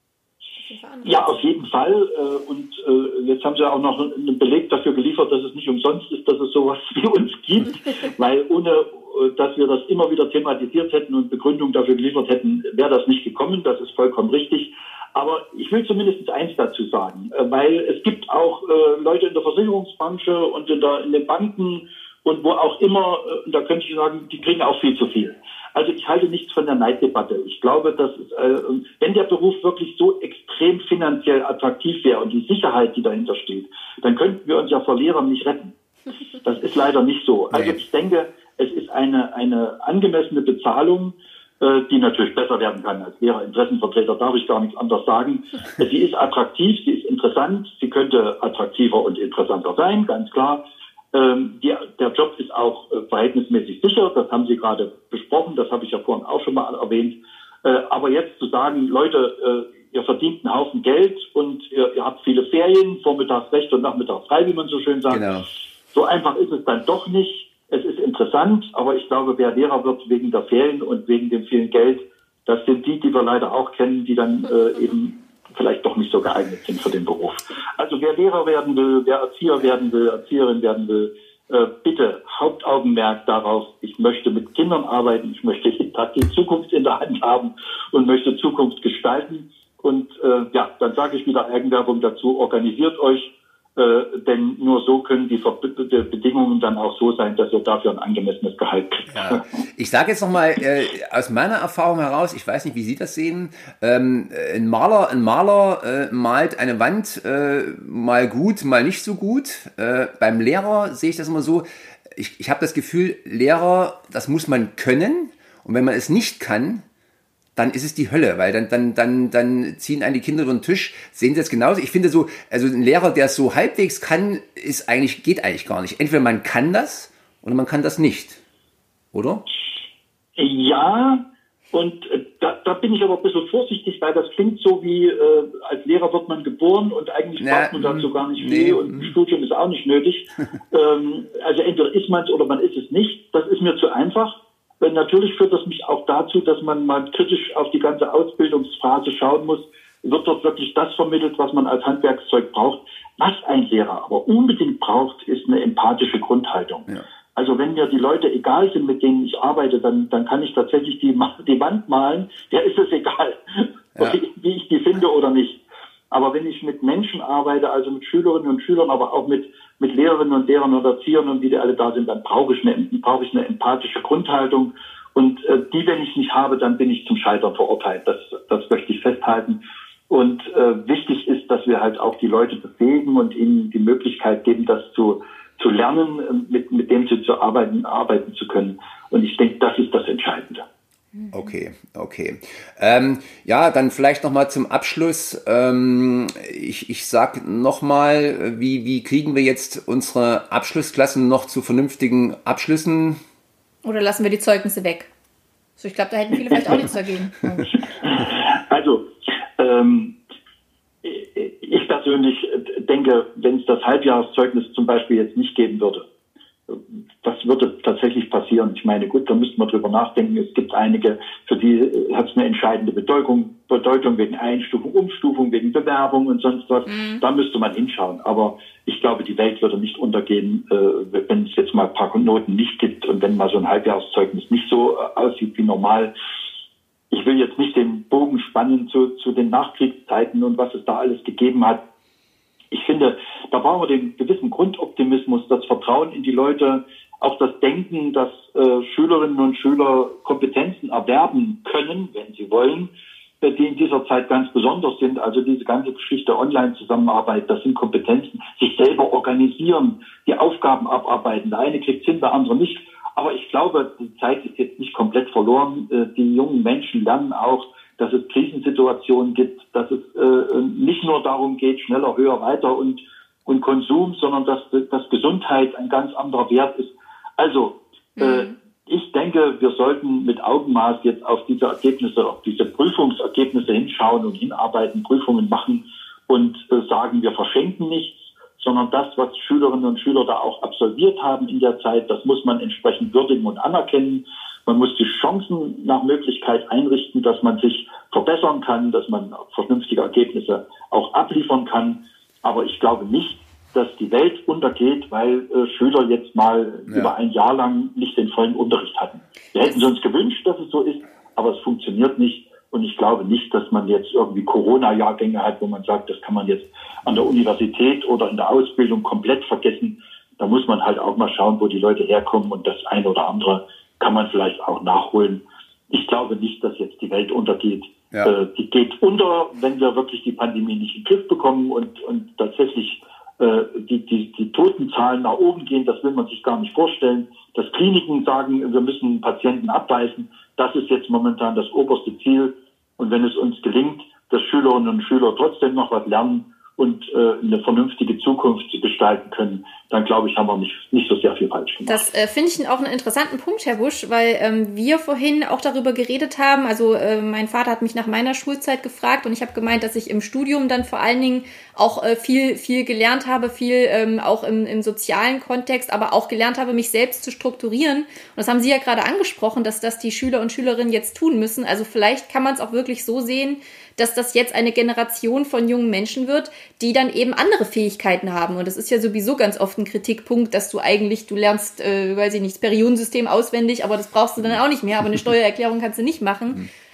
Ja, auf jeden Fall. Und jetzt haben Sie auch noch einen Beleg dafür geliefert, dass es nicht umsonst ist, dass es sowas wie uns gibt. Weil ohne, dass wir das immer wieder thematisiert hätten und Begründung dafür geliefert hätten, wäre das nicht gekommen. Das ist vollkommen richtig. Aber ich will zumindest eins dazu sagen, weil es gibt auch Leute in der Versicherungsbranche und in, der, in den Banken und wo auch immer, da könnte ich sagen, die kriegen auch viel zu viel. Also ich halte nichts von der Neiddebatte. Ich glaube, dass es, äh, wenn der Beruf wirklich so extrem finanziell attraktiv wäre und die Sicherheit, die dahinter steht, dann könnten wir uns ja vor Lehrern nicht retten. Das ist leider nicht so. Also ich denke, es ist eine, eine angemessene Bezahlung, äh, die natürlich besser werden kann als Lehrerinteressenvertreter, darf ich gar nichts anderes sagen. Sie ist attraktiv, sie ist interessant, sie könnte attraktiver und interessanter sein, ganz klar. Ähm, die, der Job ist auch äh, verhältnismäßig sicher, das haben Sie gerade besprochen, das habe ich ja vorhin auch schon mal erwähnt. Äh, aber jetzt zu sagen, Leute, äh, ihr verdient einen Haufen Geld und ihr, ihr habt viele Ferien, vormittags recht und nachmittags frei, wie man so schön sagt. Genau. So einfach ist es dann doch nicht. Es ist interessant, aber ich glaube, wer Lehrer wird wegen der Ferien und wegen dem vielen Geld, das sind die, die wir leider auch kennen, die dann äh, eben vielleicht doch nicht so geeignet sind für den Beruf. Also wer Lehrer werden will, wer Erzieher werden will, Erzieherin werden will, äh, bitte Hauptaugenmerk darauf, ich möchte mit Kindern arbeiten, ich möchte jeden Tag die Zukunft in der Hand haben und möchte Zukunft gestalten. Und äh, ja, dann sage ich wieder Eigenwerbung dazu, organisiert euch, äh, denn nur so können die Ver- Bedingungen dann auch so sein, dass ihr dafür ein angemessenes Gehalt kriegt. Ja. Ich sage jetzt nochmal äh, aus meiner Erfahrung heraus, ich weiß nicht, wie Sie das sehen, ähm, ein Maler, ein Maler äh, malt eine Wand äh, mal gut, mal nicht so gut. Äh, beim Lehrer sehe ich das immer so, ich, ich habe das Gefühl, Lehrer, das muss man können, und wenn man es nicht kann, dann ist es die Hölle, weil dann, dann, dann, dann ziehen einen die Kinder über den Tisch. Sehen Sie das genauso? Ich finde so, also ein Lehrer, der es so halbwegs kann, ist eigentlich, geht eigentlich gar nicht. Entweder man kann das oder man kann das nicht. Oder? Ja, und äh, da, da bin ich aber ein bisschen vorsichtig, weil das klingt so wie, äh, als Lehrer wird man geboren und eigentlich braucht man dazu gar nicht viel, nee, und ein Studium ist auch nicht nötig. ähm, also entweder ist man es oder man ist es nicht. Das ist mir zu einfach. Natürlich führt das mich auch dazu, dass man mal kritisch auf die ganze Ausbildungsphase schauen muss. Wird dort wirklich das vermittelt, was man als Handwerkszeug braucht? Was ein Lehrer aber unbedingt braucht, ist eine empathische Grundhaltung. Ja. Also wenn mir die Leute egal sind, mit denen ich arbeite, dann, dann kann ich tatsächlich die, die Wand malen. Der ist es egal, ja. wie ich die finde oder nicht. Aber wenn ich mit Menschen arbeite, also mit Schülerinnen und Schülern, aber auch mit, mit Lehrerinnen und Lehrern und Erziehern und wie die alle da sind, dann brauche ich eine, brauche ich eine empathische Grundhaltung. Und äh, die, wenn ich nicht habe, dann bin ich zum Scheitern verurteilt. Das, das möchte ich festhalten. Und äh, wichtig ist, dass wir halt auch die Leute befähigen und ihnen die Möglichkeit geben, das zu, zu lernen, mit, mit dem sie zu arbeiten, arbeiten zu können. Und ich denke, das ist das Entscheidende. Okay, okay. Ähm, ja, dann vielleicht nochmal zum Abschluss. Ähm, ich ich sag nochmal, wie, wie kriegen wir jetzt unsere Abschlussklassen noch zu vernünftigen Abschlüssen? Oder lassen wir die Zeugnisse weg? So, ich glaube, da hätten viele vielleicht auch nichts dagegen. Also, ähm, ich persönlich denke, wenn es das Halbjahreszeugnis zum Beispiel jetzt nicht geben würde, was würde tatsächlich passieren? Ich meine, gut, da müssten wir drüber nachdenken. Es gibt einige, für die hat es eine entscheidende Bedeutung, Bedeutung wegen Einstufung, Umstufung, wegen Bewerbung und sonst was. Mhm. Da müsste man hinschauen. Aber ich glaube, die Welt würde nicht untergehen, äh, wenn es jetzt mal ein paar Noten nicht gibt und wenn mal so ein Halbjahreszeugnis nicht so äh, aussieht wie normal. Ich will jetzt nicht den Bogen spannen zu, zu den Nachkriegszeiten und was es da alles gegeben hat. Ich finde, da brauchen wir den gewissen Grundoptimismus, das Vertrauen in die Leute, auch das Denken, dass äh, Schülerinnen und Schüler Kompetenzen erwerben können, wenn sie wollen, äh, die in dieser Zeit ganz besonders sind. Also diese ganze Geschichte Online-Zusammenarbeit, das sind Kompetenzen, sich selber organisieren, die Aufgaben abarbeiten. Der eine kriegt es hin, der andere nicht. Aber ich glaube, die Zeit ist jetzt nicht komplett verloren. Äh, die jungen Menschen lernen auch, dass es Krisensituationen gibt, dass es äh, nicht nur darum geht, schneller, höher, weiter und, und Konsum, sondern dass, dass Gesundheit ein ganz anderer Wert ist. Also, mhm. äh, ich denke, wir sollten mit Augenmaß jetzt auf diese Ergebnisse, auf diese Prüfungsergebnisse hinschauen und hinarbeiten, Prüfungen machen und äh, sagen, wir verschenken nichts, sondern das, was Schülerinnen und Schüler da auch absolviert haben in der Zeit, das muss man entsprechend würdigen und anerkennen. Man muss die Chancen nach Möglichkeit einrichten, dass man sich verbessern kann, dass man vernünftige Ergebnisse auch abliefern kann. Aber ich glaube nicht, dass die Welt untergeht, weil äh, Schüler jetzt mal ja. über ein Jahr lang nicht den vollen Unterricht hatten. Wir hätten uns gewünscht, dass es so ist, aber es funktioniert nicht. Und ich glaube nicht, dass man jetzt irgendwie Corona-Jahrgänge hat, wo man sagt, das kann man jetzt an der Universität oder in der Ausbildung komplett vergessen. Da muss man halt auch mal schauen, wo die Leute herkommen, und das eine oder andere kann man vielleicht auch nachholen. Ich glaube nicht, dass jetzt die Welt untergeht. Ja. Äh, die geht unter, wenn wir wirklich die Pandemie nicht in den Griff bekommen und, und tatsächlich äh, die, die, die Totenzahlen nach oben gehen. Das will man sich gar nicht vorstellen. Dass Kliniken sagen, wir müssen Patienten abweisen, das ist jetzt momentan das oberste Ziel. Und wenn es uns gelingt, dass Schülerinnen und Schüler trotzdem noch was lernen und äh, eine vernünftige Zukunft gestalten können, dann glaube ich, haben wir nicht, nicht so sehr viel falsch gemacht. Das äh, finde ich auch einen interessanten Punkt, Herr Busch, weil ähm, wir vorhin auch darüber geredet haben, also äh, mein Vater hat mich nach meiner Schulzeit gefragt und ich habe gemeint, dass ich im Studium dann vor allen Dingen auch äh, viel viel gelernt habe, viel ähm, auch im, im sozialen Kontext, aber auch gelernt habe, mich selbst zu strukturieren. Und das haben Sie ja gerade angesprochen, dass das die Schüler und Schülerinnen jetzt tun müssen. Also vielleicht kann man es auch wirklich so sehen, dass das jetzt eine Generation von jungen Menschen wird, die dann eben andere Fähigkeiten haben. Und das ist ja sowieso ganz oft ein Kritikpunkt, dass du eigentlich, du lernst, äh, weiß ich nicht, das Periodensystem auswendig, aber das brauchst du dann auch nicht mehr, aber eine Steuererklärung kannst du nicht machen.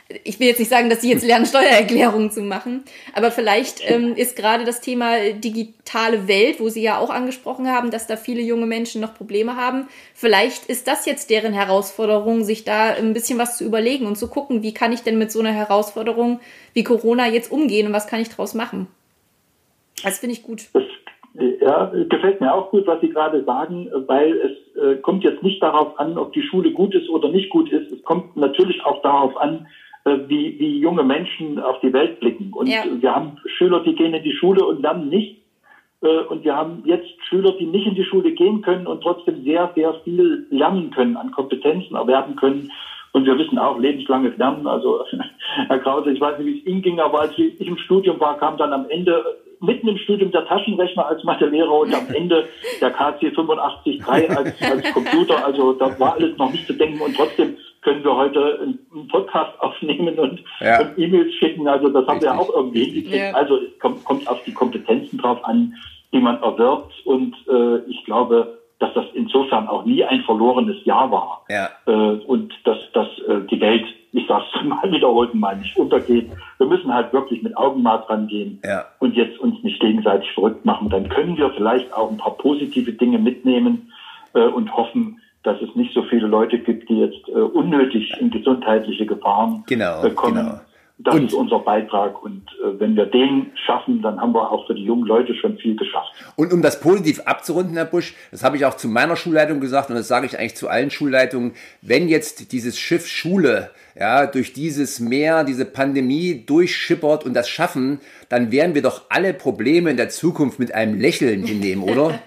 ich will jetzt nicht sagen, dass sie jetzt lernen, Steuererklärungen zu machen, aber vielleicht ähm, ist gerade das Thema digitale Welt, wo Sie ja auch angesprochen haben, dass da viele junge Menschen noch Probleme haben. Vielleicht ist das jetzt deren Herausforderung, sich da ein bisschen was zu überlegen und zu gucken, wie kann ich denn mit so einer Herausforderung wie Corona jetzt umgehen und was kann ich draus machen. Das finde ich gut. Das, ja, gefällt mir auch gut, was Sie gerade sagen, weil es äh, kommt jetzt nicht darauf an, ob die Schule gut ist oder nicht gut ist. Es kommt natürlich auch darauf an, äh, wie, wie junge Menschen auf die Welt blicken. Und ja. wir haben Schüler, die gehen in die Schule und lernen nicht. Äh, und wir haben jetzt Schüler, die nicht in die Schule gehen können und trotzdem sehr, sehr viel lernen können, an Kompetenzen erwerben können. Und wir wissen auch, lebenslanges Lernen. Also, Herr Krause, ich weiß nicht, wie es Ihnen ging, aber als ich im Studium war, kam dann am Ende, mitten im Studium, der Taschenrechner als Mathelehrer und am Ende der K C fünfundachtzig drei als, als Computer. Also, da war alles noch nicht zu denken. Und trotzdem können wir heute einen Podcast aufnehmen und, ja. und E-Mails schicken. Also, das haben Richtig. wir auch irgendwie hingekriegt. Ja. Also, es kommt, kommt auf die Kompetenzen drauf an, die man erwirbt. Und äh, ich glaube, dass das insofern auch nie ein verlorenes Jahr war. Ja. Äh, und dass, dass äh, die Welt, ich sage es mal wiederholt mal, nicht untergeht. Wir müssen halt wirklich mit Augenmaß rangehen ja. und jetzt uns nicht gegenseitig verrückt machen. Dann können wir vielleicht auch ein paar positive Dinge mitnehmen äh, und hoffen, dass es nicht so viele Leute gibt, die jetzt äh, unnötig in gesundheitliche Gefahren genau, äh, kommen. Genau. Das und, ist unser Beitrag und äh, wenn wir den schaffen, dann haben wir auch für die jungen Leute schon viel geschafft. Und um das positiv abzurunden, Herr Busch, das habe ich auch zu meiner Schulleitung gesagt und das sage ich eigentlich zu allen Schulleitungen, wenn jetzt dieses Schiff Schule ja durch dieses Meer, diese Pandemie durchschippert und das schaffen, dann werden wir doch alle Probleme in der Zukunft mit einem Lächeln hinnehmen, oder?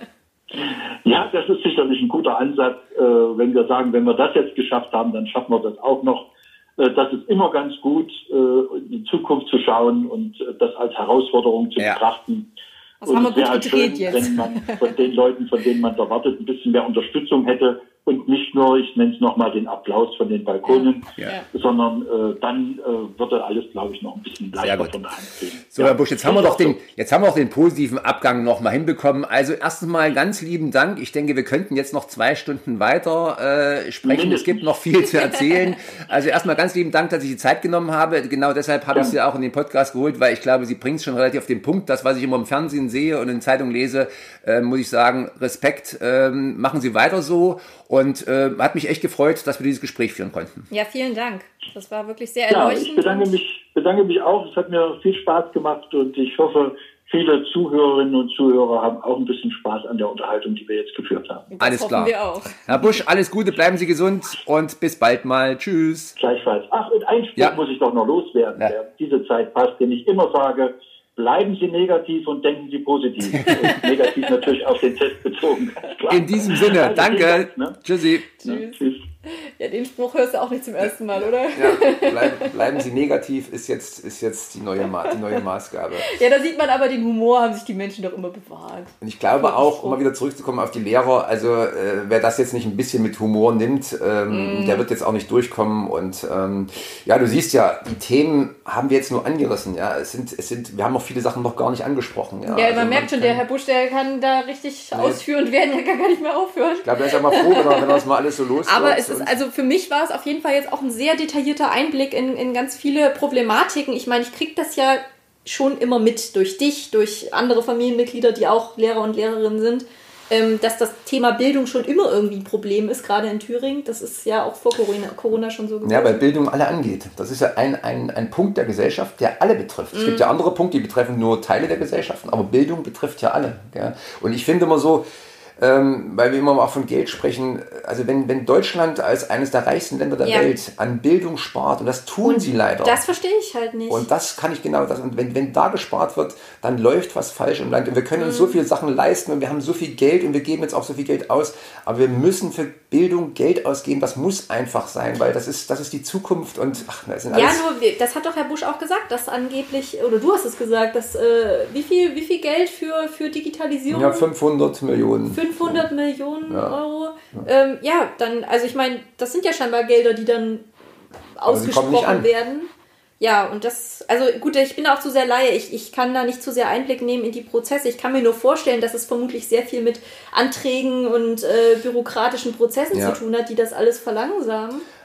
Ja, das ist sicherlich ein guter Ansatz, äh, wenn wir sagen, wenn wir das jetzt geschafft haben, dann schaffen wir das auch noch. Das ist immer ganz gut, in die Zukunft zu schauen und das als Herausforderung zu ja. betrachten. Das und haben wir gut halt schön, jetzt. wenn man von den Leuten, von denen man erwartet, ein bisschen mehr Unterstützung hätte und nicht nur, ich nenne es nochmal, den Applaus von den Balkonen, ja. Ja. sondern äh, dann äh, würde alles, glaube ich, noch ein bisschen leichter von der Hand gehen. So, ja. Herr Busch, jetzt haben wir doch den, jetzt haben wir auch den positiven Abgang nochmal hinbekommen. Also erstens mal ganz lieben Dank. Ich denke, wir könnten jetzt noch zwei Stunden weiter äh, sprechen. Mindestens. Es gibt noch viel zu erzählen. Also erstmal ganz lieben Dank, dass ich die Zeit genommen habe. Genau deshalb habe ja. ich Sie auch in den Podcast geholt, weil ich glaube, Sie bringen es schon relativ auf den Punkt. Das, was ich immer im Fernsehen sehe und in Zeitungen lese, äh, muss ich sagen, Respekt, äh, machen Sie weiter so. Und äh, hat mich echt gefreut, dass wir dieses Gespräch führen konnten. Ja, vielen Dank. Das war wirklich sehr erleuchtend. Ja, ich bedanke mich, bedanke mich auch. Es hat mir viel Spaß gemacht und ich hoffe, viele Zuhörerinnen und Zuhörer haben auch ein bisschen Spaß an der Unterhaltung, die wir jetzt geführt haben. Das alles klar. Wir auch. Herr Busch, alles Gute, bleiben Sie gesund und bis bald mal. Tschüss. Gleichfalls. Ach, und ein Spruch ja. muss ich doch noch loswerden, ja. der diese Zeit passt, den ich immer sage. Bleiben Sie negativ und denken Sie positiv. Und negativ natürlich auf den Test bezogen. Klar. In diesem Sinne, also, danke. Dank, ne? Tschüssi. Tschüss. Ja, tschüss. Ja, den Spruch hörst du auch nicht zum ersten Mal, oder? Ja, bleib, bleiben Sie negativ ist jetzt, ist jetzt die, neue Ma- die neue Maßgabe. Ja, da sieht man aber, den Humor haben sich die Menschen doch immer bewahrt. Und ich glaube auch, um mal wieder zurückzukommen auf die Lehrer, also äh, wer das jetzt nicht ein bisschen mit Humor nimmt, ähm, mm. der wird jetzt auch nicht durchkommen. Und ähm, ja, du siehst ja, die Themen haben wir jetzt nur angerissen. Ja, es sind, es sind, wir haben noch viele Sachen noch gar nicht angesprochen. Ja, ja also man merkt schon, der Herr Busch, der kann da richtig nee. ausführend werden, der kann gar nicht mehr aufhören. Ich glaube, er ist ja mal froh, wenn er, wenn er das mal alles so los Aber es ist, also für mich war es auf jeden Fall jetzt auch ein sehr detaillierter Einblick in, in ganz viele Problematiken. Ich meine, ich kriege das ja schon immer mit durch dich, durch andere Familienmitglieder, die auch Lehrer und Lehrerinnen sind, ähm, dass das Thema Bildung schon immer irgendwie ein Problem ist, gerade in Thüringen. Das ist ja auch vor Corona, Corona schon so gewesen. Ja, weil Bildung alle angeht. Das ist ja ein, ein, ein Punkt der Gesellschaft, der alle betrifft. Mm. Es gibt ja andere Punkte, die betreffen nur Teile der Gesellschaften, aber Bildung betrifft ja alle. Ja? Und ich finde immer so, Ähm, weil wir immer auch von Geld sprechen, also wenn, wenn Deutschland als eines der reichsten Länder der ja. Welt an Bildung spart, und das tun und sie leider. Das verstehe ich halt nicht. Und das kann ich genau das. Und wenn, wenn da gespart wird, dann läuft was falsch im Land. Und wir können uns mhm. so viele Sachen leisten und wir haben so viel Geld und wir geben jetzt auch so viel Geld aus. Aber wir müssen für Bildung Geld ausgeben. Das muss einfach sein, weil das ist, das ist die Zukunft. Und ach, das sind alles. Ja, nur, das hat doch Herr Busch auch gesagt, dass angeblich, oder du hast es gesagt, dass äh, wie viel, wie viel Geld für, für Digitalisierung? Ja, fünfhundert Millionen. fünfhundert Millionen ja. Euro. Ja. Ähm, ja, dann, also ich meine, das sind ja scheinbar Gelder, die dann ausgesprochen werden. Ja, und das, also gut, ich bin auch zu sehr Laie. Ich, ich kann da nicht zu sehr Einblick nehmen in die Prozesse. Ich kann mir nur vorstellen, dass es vermutlich sehr viel mit Anträgen und äh, bürokratischen Prozessen ja. zu tun hat, die das alles verlangsamen.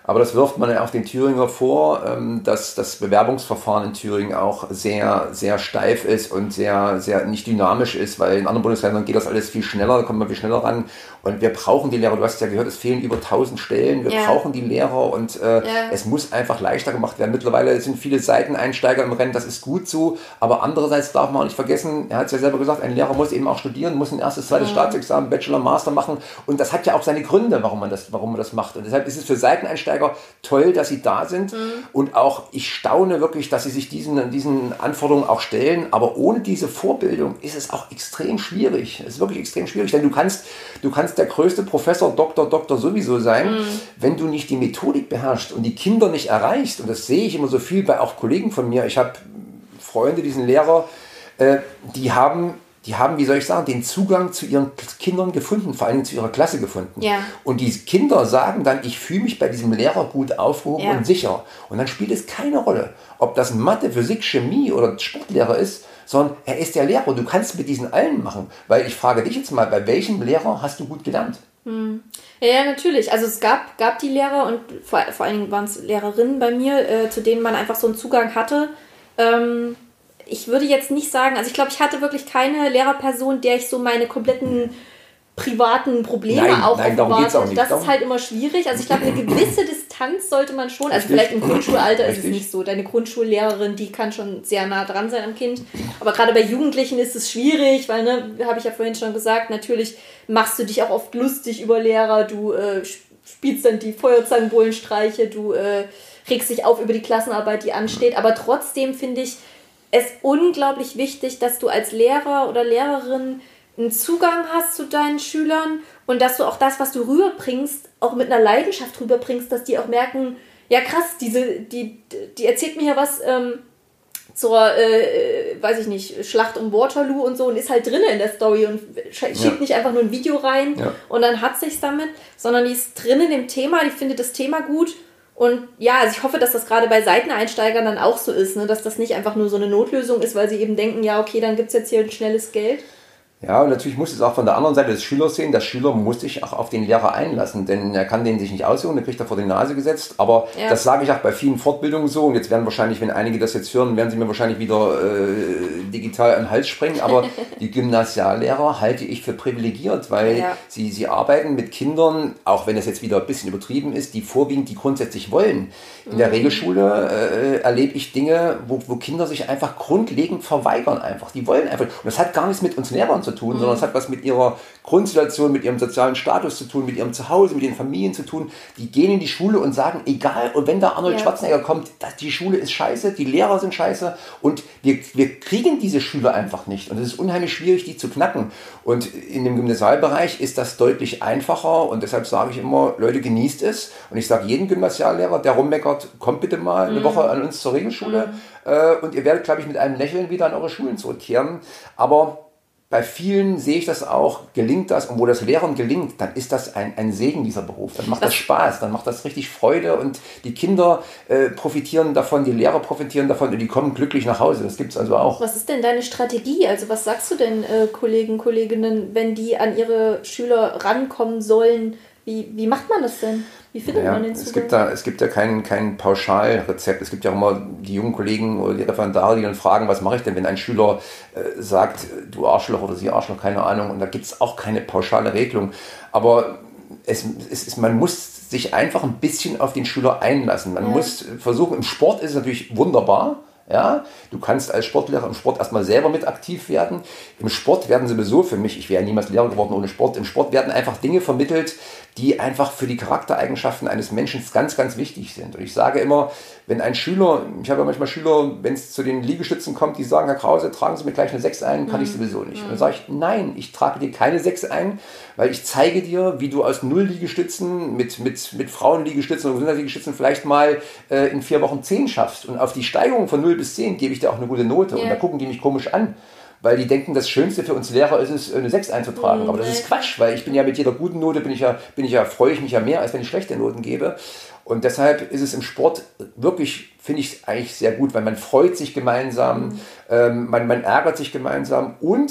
Aber das wirft man ja auch den Thüringer vor, dass das Bewerbungsverfahren in Thüringen auch sehr, sehr steif ist und sehr, sehr nicht dynamisch ist, weil in anderen Bundesländern geht das alles viel schneller, da kommt man viel schneller ran. Und wir brauchen die Lehrer, du hast ja gehört, es fehlen über tausend Stellen, wir ja. brauchen die Lehrer und äh, ja. es muss einfach leichter gemacht werden. Mittlerweile sind viele Seiteneinsteiger im Rennen, das ist gut so, aber andererseits darf man auch nicht vergessen, er hat es ja selber gesagt, ein Lehrer muss eben auch studieren, muss ein erstes, zweites ja. Staatsexamen, Bachelor, Master machen und das hat ja auch seine Gründe, warum man das, warum man das macht. Und deshalb ist es für Seiteneinsteiger toll, dass sie da sind mhm. und auch ich staune wirklich, dass sie sich diesen, diesen Anforderungen auch stellen, aber ohne diese Vorbildung ist es auch extrem schwierig. Es ist wirklich extrem schwierig, denn du kannst, du kannst der größte Professor, Doktor, Doktor sowieso sein, mhm. wenn du nicht die Methodik beherrschst und die Kinder nicht erreichst. Und das sehe ich immer so viel bei auch Kollegen von mir. Ich habe Freunde, die sind Lehrer, äh, die haben Die haben, wie soll ich sagen, den Zugang zu ihren Kindern gefunden, vor allem zu ihrer Klasse gefunden. Ja. Und die Kinder sagen dann, ich fühle mich bei diesem Lehrer gut aufgehoben ja. und sicher. Und dann spielt es keine Rolle, ob das Mathe, Physik, Chemie oder Sportlehrer ist, sondern er ist der Lehrer. Du kannst mit diesen allen machen. Weil ich frage dich jetzt mal, bei welchem Lehrer hast du gut gelernt? Hm. Ja, ja, natürlich. Also es gab, gab die Lehrer und vor, vor allen Dingen waren es Lehrerinnen bei mir, äh, zu denen man einfach so einen Zugang hatte. Ähm, Ich würde jetzt nicht sagen, also ich glaube, ich hatte wirklich keine Lehrerperson, der ich so meine kompletten privaten Probleme nein, auch nein, darum geht's auch nicht. Das darum. ist halt immer schwierig. Also ich glaube, eine gewisse Distanz sollte man schon, also vielleicht im Grundschulalter Richtig. Ist es nicht so. Deine Grundschullehrerin, die kann schon sehr nah dran sein am Kind. Aber gerade bei Jugendlichen ist es schwierig, weil, ne, habe ich ja vorhin schon gesagt, natürlich machst du dich auch oft lustig über Lehrer, du äh, spielst dann die Feuerzangenbowlenstreiche, du äh, regst dich auf über die Klassenarbeit, die ansteht. Aber trotzdem finde ich es unglaublich wichtig, dass du als Lehrer oder Lehrerin einen Zugang hast zu deinen Schülern und dass du auch das, was du rüberbringst, auch mit einer Leidenschaft rüberbringst, dass die auch merken, ja krass, diese, die, die erzählt mir ja was ähm, zur, äh, weiß ich nicht, Schlacht um Waterloo und so und ist halt drin in der Story und schiebt ja. nicht einfach nur ein Video rein ja. und dann hat sich's damit, sondern die ist drin in dem Thema, die findet das Thema gut. Und ja, also ich hoffe, dass das gerade bei Seiteneinsteigern dann auch so ist, ne? Dass das nicht einfach nur so eine Notlösung ist, weil sie eben denken, ja okay, dann gibt es jetzt hier ein schnelles Geld. Ja, und natürlich muss es auch von der anderen Seite des Schülers sehen. Der Schüler muss sich auch auf den Lehrer einlassen, denn er kann den sich nicht aussuchen, den kriegt er vor die Nase gesetzt. Aber ja. das sage ich auch bei vielen Fortbildungen so. Und jetzt werden wahrscheinlich, wenn einige das jetzt hören, werden sie mir wahrscheinlich wieder äh, digital an den Hals springen. Aber die Gymnasiallehrer halte ich für privilegiert, weil ja. sie, sie arbeiten mit Kindern, auch wenn es jetzt wieder ein bisschen übertrieben ist, die vorwiegend, die grundsätzlich wollen. In mhm. der Regelschule äh, erlebe ich Dinge, wo, wo Kinder sich einfach grundlegend verweigern einfach. Die wollen einfach. Und das hat gar nichts mit uns Lehrern zu tun, mhm. sondern es hat was mit ihrer Grundsituation, mit ihrem sozialen Status zu tun, mit ihrem Zuhause, mit ihren Familien zu tun. Die gehen in die Schule und sagen, egal, und wenn da Arnold ja. Schwarzenegger kommt, das, die Schule ist scheiße, die Lehrer sind scheiße und wir, wir kriegen diese Schüler einfach nicht. Und es ist unheimlich schwierig, die zu knacken. Und in dem Gymnasialbereich ist das deutlich einfacher und deshalb sage ich immer, Leute, genießt es. Und ich sage jedem Gymnasiallehrer, der rummeckert, kommt bitte mal eine mhm. Woche an uns zur Regelschule mhm. äh, und ihr werdet, glaube ich, mit einem Lächeln wieder an eure Schulen zurückkehren. Aber bei vielen sehe ich das auch, gelingt das und wo das Lehrern gelingt, dann ist das ein, ein Segen, dieser Beruf. Dann macht das, das Spaß, dann macht das richtig Freude und die Kinder äh, profitieren davon, die Lehrer profitieren davon und die kommen glücklich nach Hause. Das gibt es also auch. Was ist denn deine Strategie? Also was sagst du denn äh, Kollegen, Kolleginnen, wenn die an ihre Schüler rankommen sollen? Wie, wie macht man das denn? Wie findet ja, man den Zugang? Es gibt da, es gibt ja kein, kein Pauschalrezept. Es gibt ja auch immer die jungen Kollegen oder die Referendare, die dann fragen, was mache ich denn, wenn ein Schüler äh, sagt, du Arschloch oder sie Arschloch, keine Ahnung. Und da gibt es auch keine pauschale Regelung. Aber es, es ist, man muss sich einfach ein bisschen auf den Schüler einlassen. Man ja. muss versuchen, im Sport ist es natürlich wunderbar. Ja, du kannst als Sportlehrer im Sport erstmal selber mit aktiv werden. Im Sport werden sowieso für mich, ich wäre niemals Lehrer geworden ohne Sport, im Sport werden einfach Dinge vermittelt, die einfach für die Charaktereigenschaften eines Menschen ganz, ganz wichtig sind. Und ich sage immer, wenn ein Schüler, ich habe ja manchmal Schüler, wenn es zu den Liegestützen kommt, die sagen, Herr Krause, tragen Sie mir gleich eine sechs ein, kann mhm. ich sowieso nicht. Und dann sage ich, nein, ich trage dir keine sechs ein, weil ich zeige dir, wie du aus null Liegestützen mit, mit, mit Frauenliegestützen oder Liegestützen vielleicht mal äh, in vier Wochen zehn schaffst. Und auf die Steigerung von null bis zehn gebe ich dir auch eine gute Note. Yeah. Und da gucken die mich komisch an. Weil die denken, das Schönste für uns Lehrer ist es, eine sechs einzutragen. Mhm. Aber das ist Quatsch, weil ich bin ja mit jeder guten Note, bin ich ja, bin ich ja, freue ich mich ja mehr, als wenn ich schlechte Noten gebe. Und deshalb ist es im Sport wirklich, finde ich eigentlich sehr gut, weil man freut sich gemeinsam, mhm. ähm, man, man ärgert sich gemeinsam und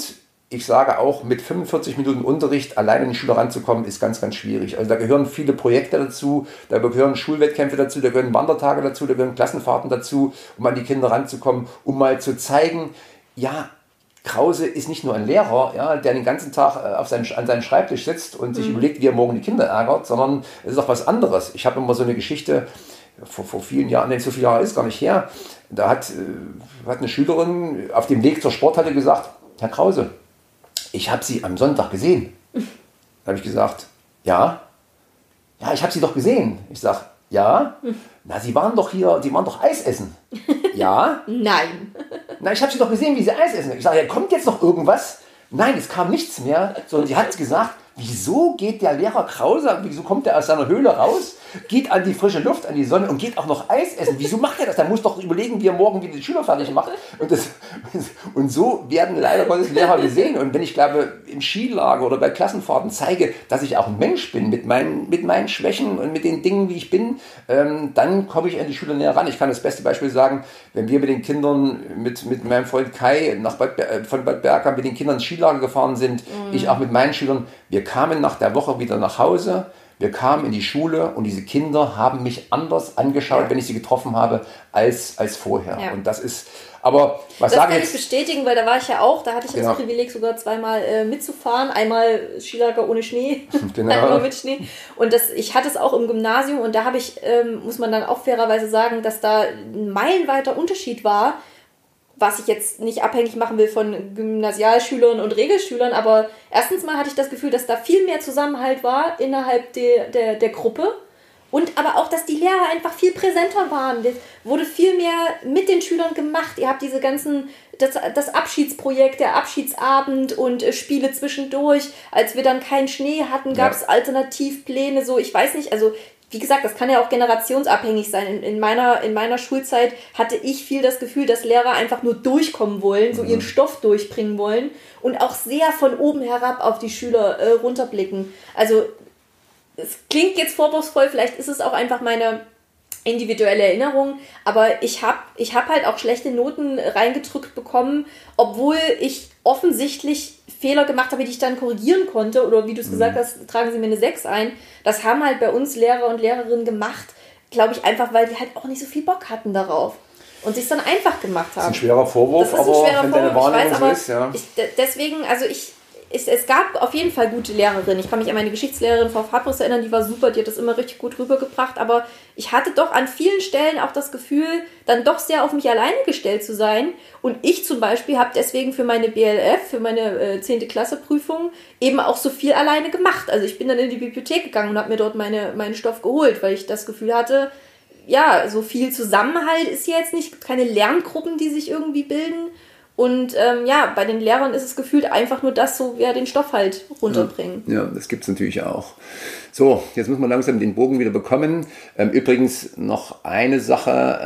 ich sage auch, mit fünfundvierzig Minuten Unterricht alleine an den Schüler ranzukommen, ist ganz, ganz schwierig. Also da gehören viele Projekte dazu, da gehören Schulwettkämpfe dazu, da gehören Wandertage dazu, da gehören Klassenfahrten dazu, um an die Kinder ranzukommen, um mal zu zeigen, ja, Krause ist nicht nur ein Lehrer, ja, der den ganzen Tag auf seinen, an seinem Schreibtisch sitzt und sich mhm. überlegt, wie er morgen die Kinder ärgert, sondern es ist auch was anderes. Ich habe immer so eine Geschichte, vor, vor vielen Jahren, nicht so viele Jahre ist gar nicht her, da hat, hat eine Schülerin auf dem Weg zur Sporthalle gesagt, Herr Krause, ich habe Sie am Sonntag gesehen. Da habe ich gesagt, ja. Ja, ich habe Sie doch gesehen. Ich sage, ja. Na, Sie waren doch hier, Sie waren doch Eis essen. Ja. Nein. Na, ich habe Sie doch gesehen, wie Sie Eis essen. Ich sage, ja, kommt jetzt noch irgendwas? Nein, es kam nichts mehr. Sondern sie hat gesagt, wieso geht der Lehrer Krause, wieso kommt er aus seiner Höhle raus, geht an die frische Luft, an die Sonne und geht auch noch Eis essen? Wieso macht er das? Der muss doch überlegen, wie er morgen wieder die Schüler fertig macht. Und, das, und so werden leider Gottes Lehrer gesehen. Und wenn ich, glaube, im Skilager oder bei Klassenfahrten zeige, dass ich auch ein Mensch bin, mit meinen, mit meinen Schwächen und mit den Dingen, wie ich bin, ähm, dann komme ich an die Schüler näher ran. Ich kann das beste Beispiel sagen, wenn wir mit den Kindern, mit, mit meinem Freund Kai nach Bad, von Bad Berka mit den Kindern ins Skilager gefahren sind, mhm. ich auch mit meinen Schülern, wir kamen nach der Woche wieder nach Hause, wir kamen in die Schule und diese Kinder haben mich anders angeschaut, ja. wenn ich sie getroffen habe, als, als vorher. Ja. Und das ist, aber was das sage kann ich jetzt? Ich bestätigen, weil da war ich ja auch, da hatte ich genau. das Privileg sogar zweimal äh, mitzufahren, einmal Skilager ohne Schnee, genau. einmal mit Schnee. Und das, ich hatte es auch im Gymnasium und da habe ich, ähm, muss man dann auch fairerweise sagen, dass da ein meilenweiter Unterschied war, was ich jetzt nicht abhängig machen will von Gymnasialschülern und Regelschülern, aber erstens mal hatte ich das Gefühl, dass da viel mehr Zusammenhalt war innerhalb der, der, der Gruppe und aber auch, dass die Lehrer einfach viel präsenter waren. Das wurde viel mehr mit den Schülern gemacht. Ihr habt diese ganzen, das, das Abschiedsprojekt, der Abschiedsabend und äh, Spiele zwischendurch. Als wir dann keinen Schnee hatten, gab es ja. Alternativpläne, so, ich weiß nicht, also wie gesagt, das kann ja auch generationsabhängig sein. In, in, meiner, in meiner Schulzeit hatte ich viel das Gefühl, dass Lehrer einfach nur durchkommen wollen, so ihren Stoff durchbringen wollen und auch sehr von oben herab auf die Schüler äh, runterblicken. Also es klingt jetzt vorwurfsvoll, vielleicht ist es auch einfach meine individuelle Erinnerung, aber ich habe ich hab halt auch schlechte Noten reingedrückt bekommen, obwohl ich offensichtlich Fehler gemacht habe, die ich dann korrigieren konnte, oder wie du es mhm. gesagt hast, tragen sie mir eine sechs ein. Das haben halt bei uns Lehrer und Lehrerinnen gemacht, glaube ich, einfach, weil die halt auch nicht so viel Bock hatten darauf und sich es dann einfach gemacht haben. Das ist ein schwerer Vorwurf, das ist ein aber schwerer wenn Vorwurf, deine Wahrnehmung ich weiß, aber so ist, ja. Ich, deswegen, also ich Es, es gab auf jeden Fall gute Lehrerinnen. Ich kann mich an meine Geschichtslehrerin Frau Fabrus erinnern, die war super, die hat das immer richtig gut rübergebracht, aber ich hatte doch an vielen Stellen auch das Gefühl, dann doch sehr auf mich alleine gestellt zu sein. Und ich zum Beispiel habe deswegen für meine B L F, für meine äh, zehnte Klasse Prüfung eben auch so viel alleine gemacht. Also ich bin dann in die Bibliothek gegangen und habe mir dort meine, meinen Stoff geholt, weil ich das Gefühl hatte, ja, so viel Zusammenhalt ist jetzt nicht, keine Lerngruppen, die sich irgendwie bilden. Und ähm, ja, bei den Lehrern ist es gefühlt einfach nur das, so ja, den Stoff halt runterbringen. Ja, ja, das gibt es natürlich auch. So, jetzt muss man langsam den Bogen wieder bekommen. Ähm, übrigens noch eine Sache.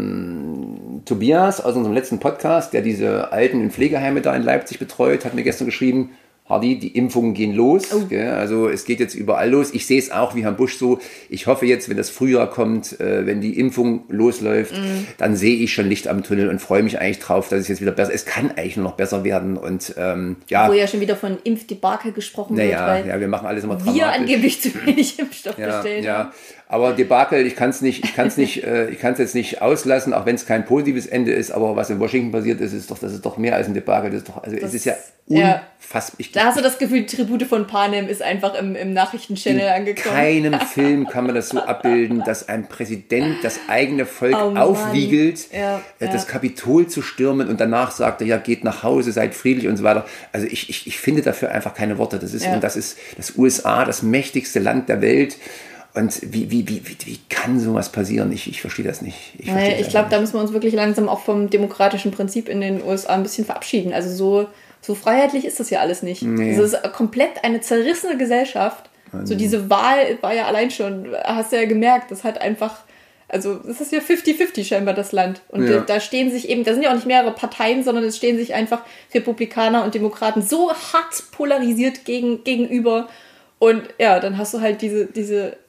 Ähm, Tobias aus unserem letzten Podcast, der diese Alten- und Pflegeheime da in Leipzig betreut, hat mir gestern geschrieben, Hardy, die Impfungen gehen los. Oh. Gell? Also es geht jetzt überall los. Ich sehe es auch wie Herrn Busch so. Ich hoffe jetzt, wenn das Frühjahr kommt, äh, wenn die Impfung losläuft, mm. dann sehe ich schon Licht am Tunnel und freue mich eigentlich drauf, dass es jetzt wieder besser ist. Es kann eigentlich nur noch besser werden. Und ähm, ja. Wo ja schon wieder von Impfdebakel gesprochen naja, wird. Weil ja, wir machen alles immer dramatisch. Wir angeblich zu wenig Impfstoff ja, bestellt ja. haben. Aber Debakel, ich kann es nicht, ich kann es nicht, äh, ich kann es jetzt nicht auslassen, auch wenn es kein positives Ende ist. Aber was in Washington passiert ist, ist doch, das ist doch mehr als ein Debakel. Das ist doch, also das, es ist ja unfassbar. Ja. Da hast du das Gefühl, die Tribute von Panem ist einfach im, im Nachrichtenchannel angekommen. In keinem Film kann man das so abbilden, dass ein Präsident das eigene Volk oh, aufwiegelt, ja, das ja. Kapitol zu stürmen und danach sagt er, ja, geht nach Hause, seid friedlich und so weiter. Also ich, ich, ich finde dafür einfach keine Worte. Das ist, ja. und das ist das U S A, das mächtigste Land der Welt. Und wie, wie, wie, wie kann sowas passieren? Ich, ich verstehe das nicht. Ich, naja, ich glaube, da müssen wir uns wirklich langsam auch vom demokratischen Prinzip in den U S A ein bisschen verabschieden. Also so, so freiheitlich ist das ja alles nicht. Nee. Es ist komplett eine zerrissene Gesellschaft. Also. So diese Wahl war ja allein schon, hast du ja gemerkt, das hat einfach, also es ist ja fünfzig fünfzig scheinbar das Land. Und ja. da stehen sich eben, da sind ja auch nicht mehrere Parteien, sondern es stehen sich einfach Republikaner und Demokraten so hart polarisiert gegen, gegenüber. Und ja, dann hast du halt diese, diese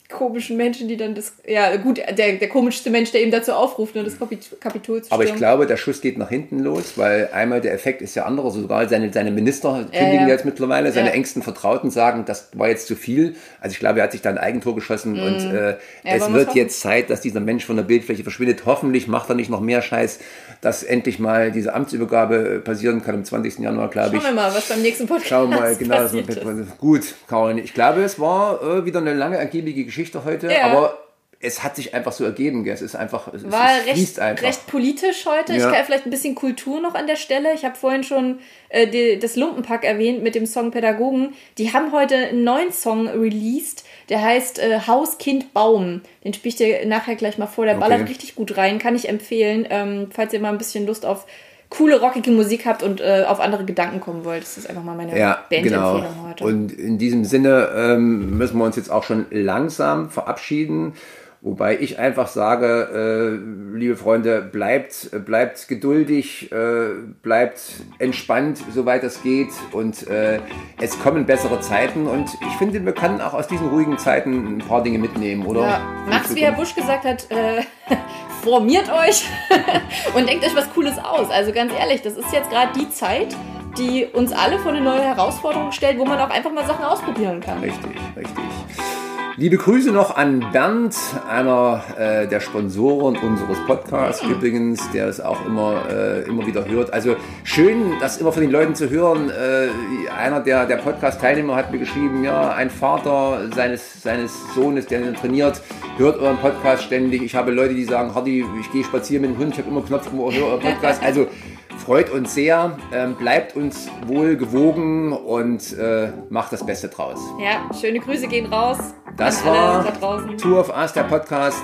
komischen Menschen, die dann das, ja gut, der, der komischste Mensch, der eben dazu aufruft, ne, das Kapitol zu stürmen. Aber ich glaube, der Schuss geht nach hinten los, weil einmal der Effekt ist ja anderer, sogar seine, seine Minister kündigen ja, ja. jetzt mittlerweile, seine ja. engsten Vertrauten sagen, das war jetzt zu viel. Also ich glaube, er hat sich da ein Eigentor geschossen mhm. und äh, ja, es wird jetzt Zeit, dass dieser Mensch von der Bildfläche verschwindet. Hoffentlich macht er nicht noch mehr Scheiß, dass endlich mal diese Amtsübergabe passieren kann am zwanzigsten Januar, glaube ich. Schauen wir mal, was beim nächsten Podcast Schauen wir mal, genau. So, ist. Gut, Caroline, ich glaube, es war äh, wieder eine lange, ergiebige Geschichte heute, ja. aber es hat sich einfach so ergeben, gell? Es ist einfach, es, war es fließt recht, einfach. recht politisch heute. Ja. Ich kann vielleicht ein bisschen Kultur noch an der Stelle. Ich habe vorhin schon äh, die, das Lumpenpack erwähnt mit dem Song Pädagogen. Die haben heute einen neuen Song released, der heißt äh, Haus, Kind, Baum. Den spiele ich dir nachher gleich mal vor. Der ballert okay. richtig gut rein, kann ich empfehlen. Ähm, falls ihr mal ein bisschen Lust auf coole, rockige Musik habt und äh, auf andere Gedanken kommen wollt. Das ist einfach mal meine ja, Bandempfehlung genau. heute. Und in diesem Sinne ähm, müssen wir uns jetzt auch schon langsam verabschieden. Wobei ich einfach sage, äh, liebe Freunde, bleibt, bleibt geduldig, äh, bleibt entspannt, soweit es geht. Und äh, es kommen bessere Zeiten. Und ich finde, wir können auch aus diesen ruhigen Zeiten ein paar Dinge mitnehmen, oder? Ja, macht's, wie Herr Busch gesagt hat, äh, formiert euch und denkt euch was Cooles aus. Also ganz ehrlich, das ist jetzt gerade die Zeit, die uns alle vor eine neue Herausforderung stellt, wo man auch einfach mal Sachen ausprobieren kann. Richtig, richtig. Liebe Grüße noch an Bernd, einer äh, der Sponsoren unseres Podcasts mhm. übrigens, der es auch immer, äh, immer wieder hört. Also schön, das immer von den Leuten zu hören. Äh, einer der, der Podcast-Teilnehmer hat mir geschrieben, ja, ein Vater seines, seines Sohnes, der ihn trainiert, hört euren Podcast ständig. Ich habe Leute, die sagen, Hardy, ich gehe spazieren mit dem Hund, ich habe immer einen Knopf, immer höre euren Podcast. Also freut uns sehr, ähm, bleibt uns wohl gewogen und äh, macht das Beste draus. Ja, schöne Grüße gehen raus. Das war Two of Us, der Podcast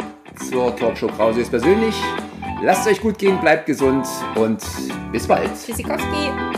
zur Talkshow Krause ist persönlich. Lasst es euch gut gehen, bleibt gesund und bis bald. Tschüssikowski.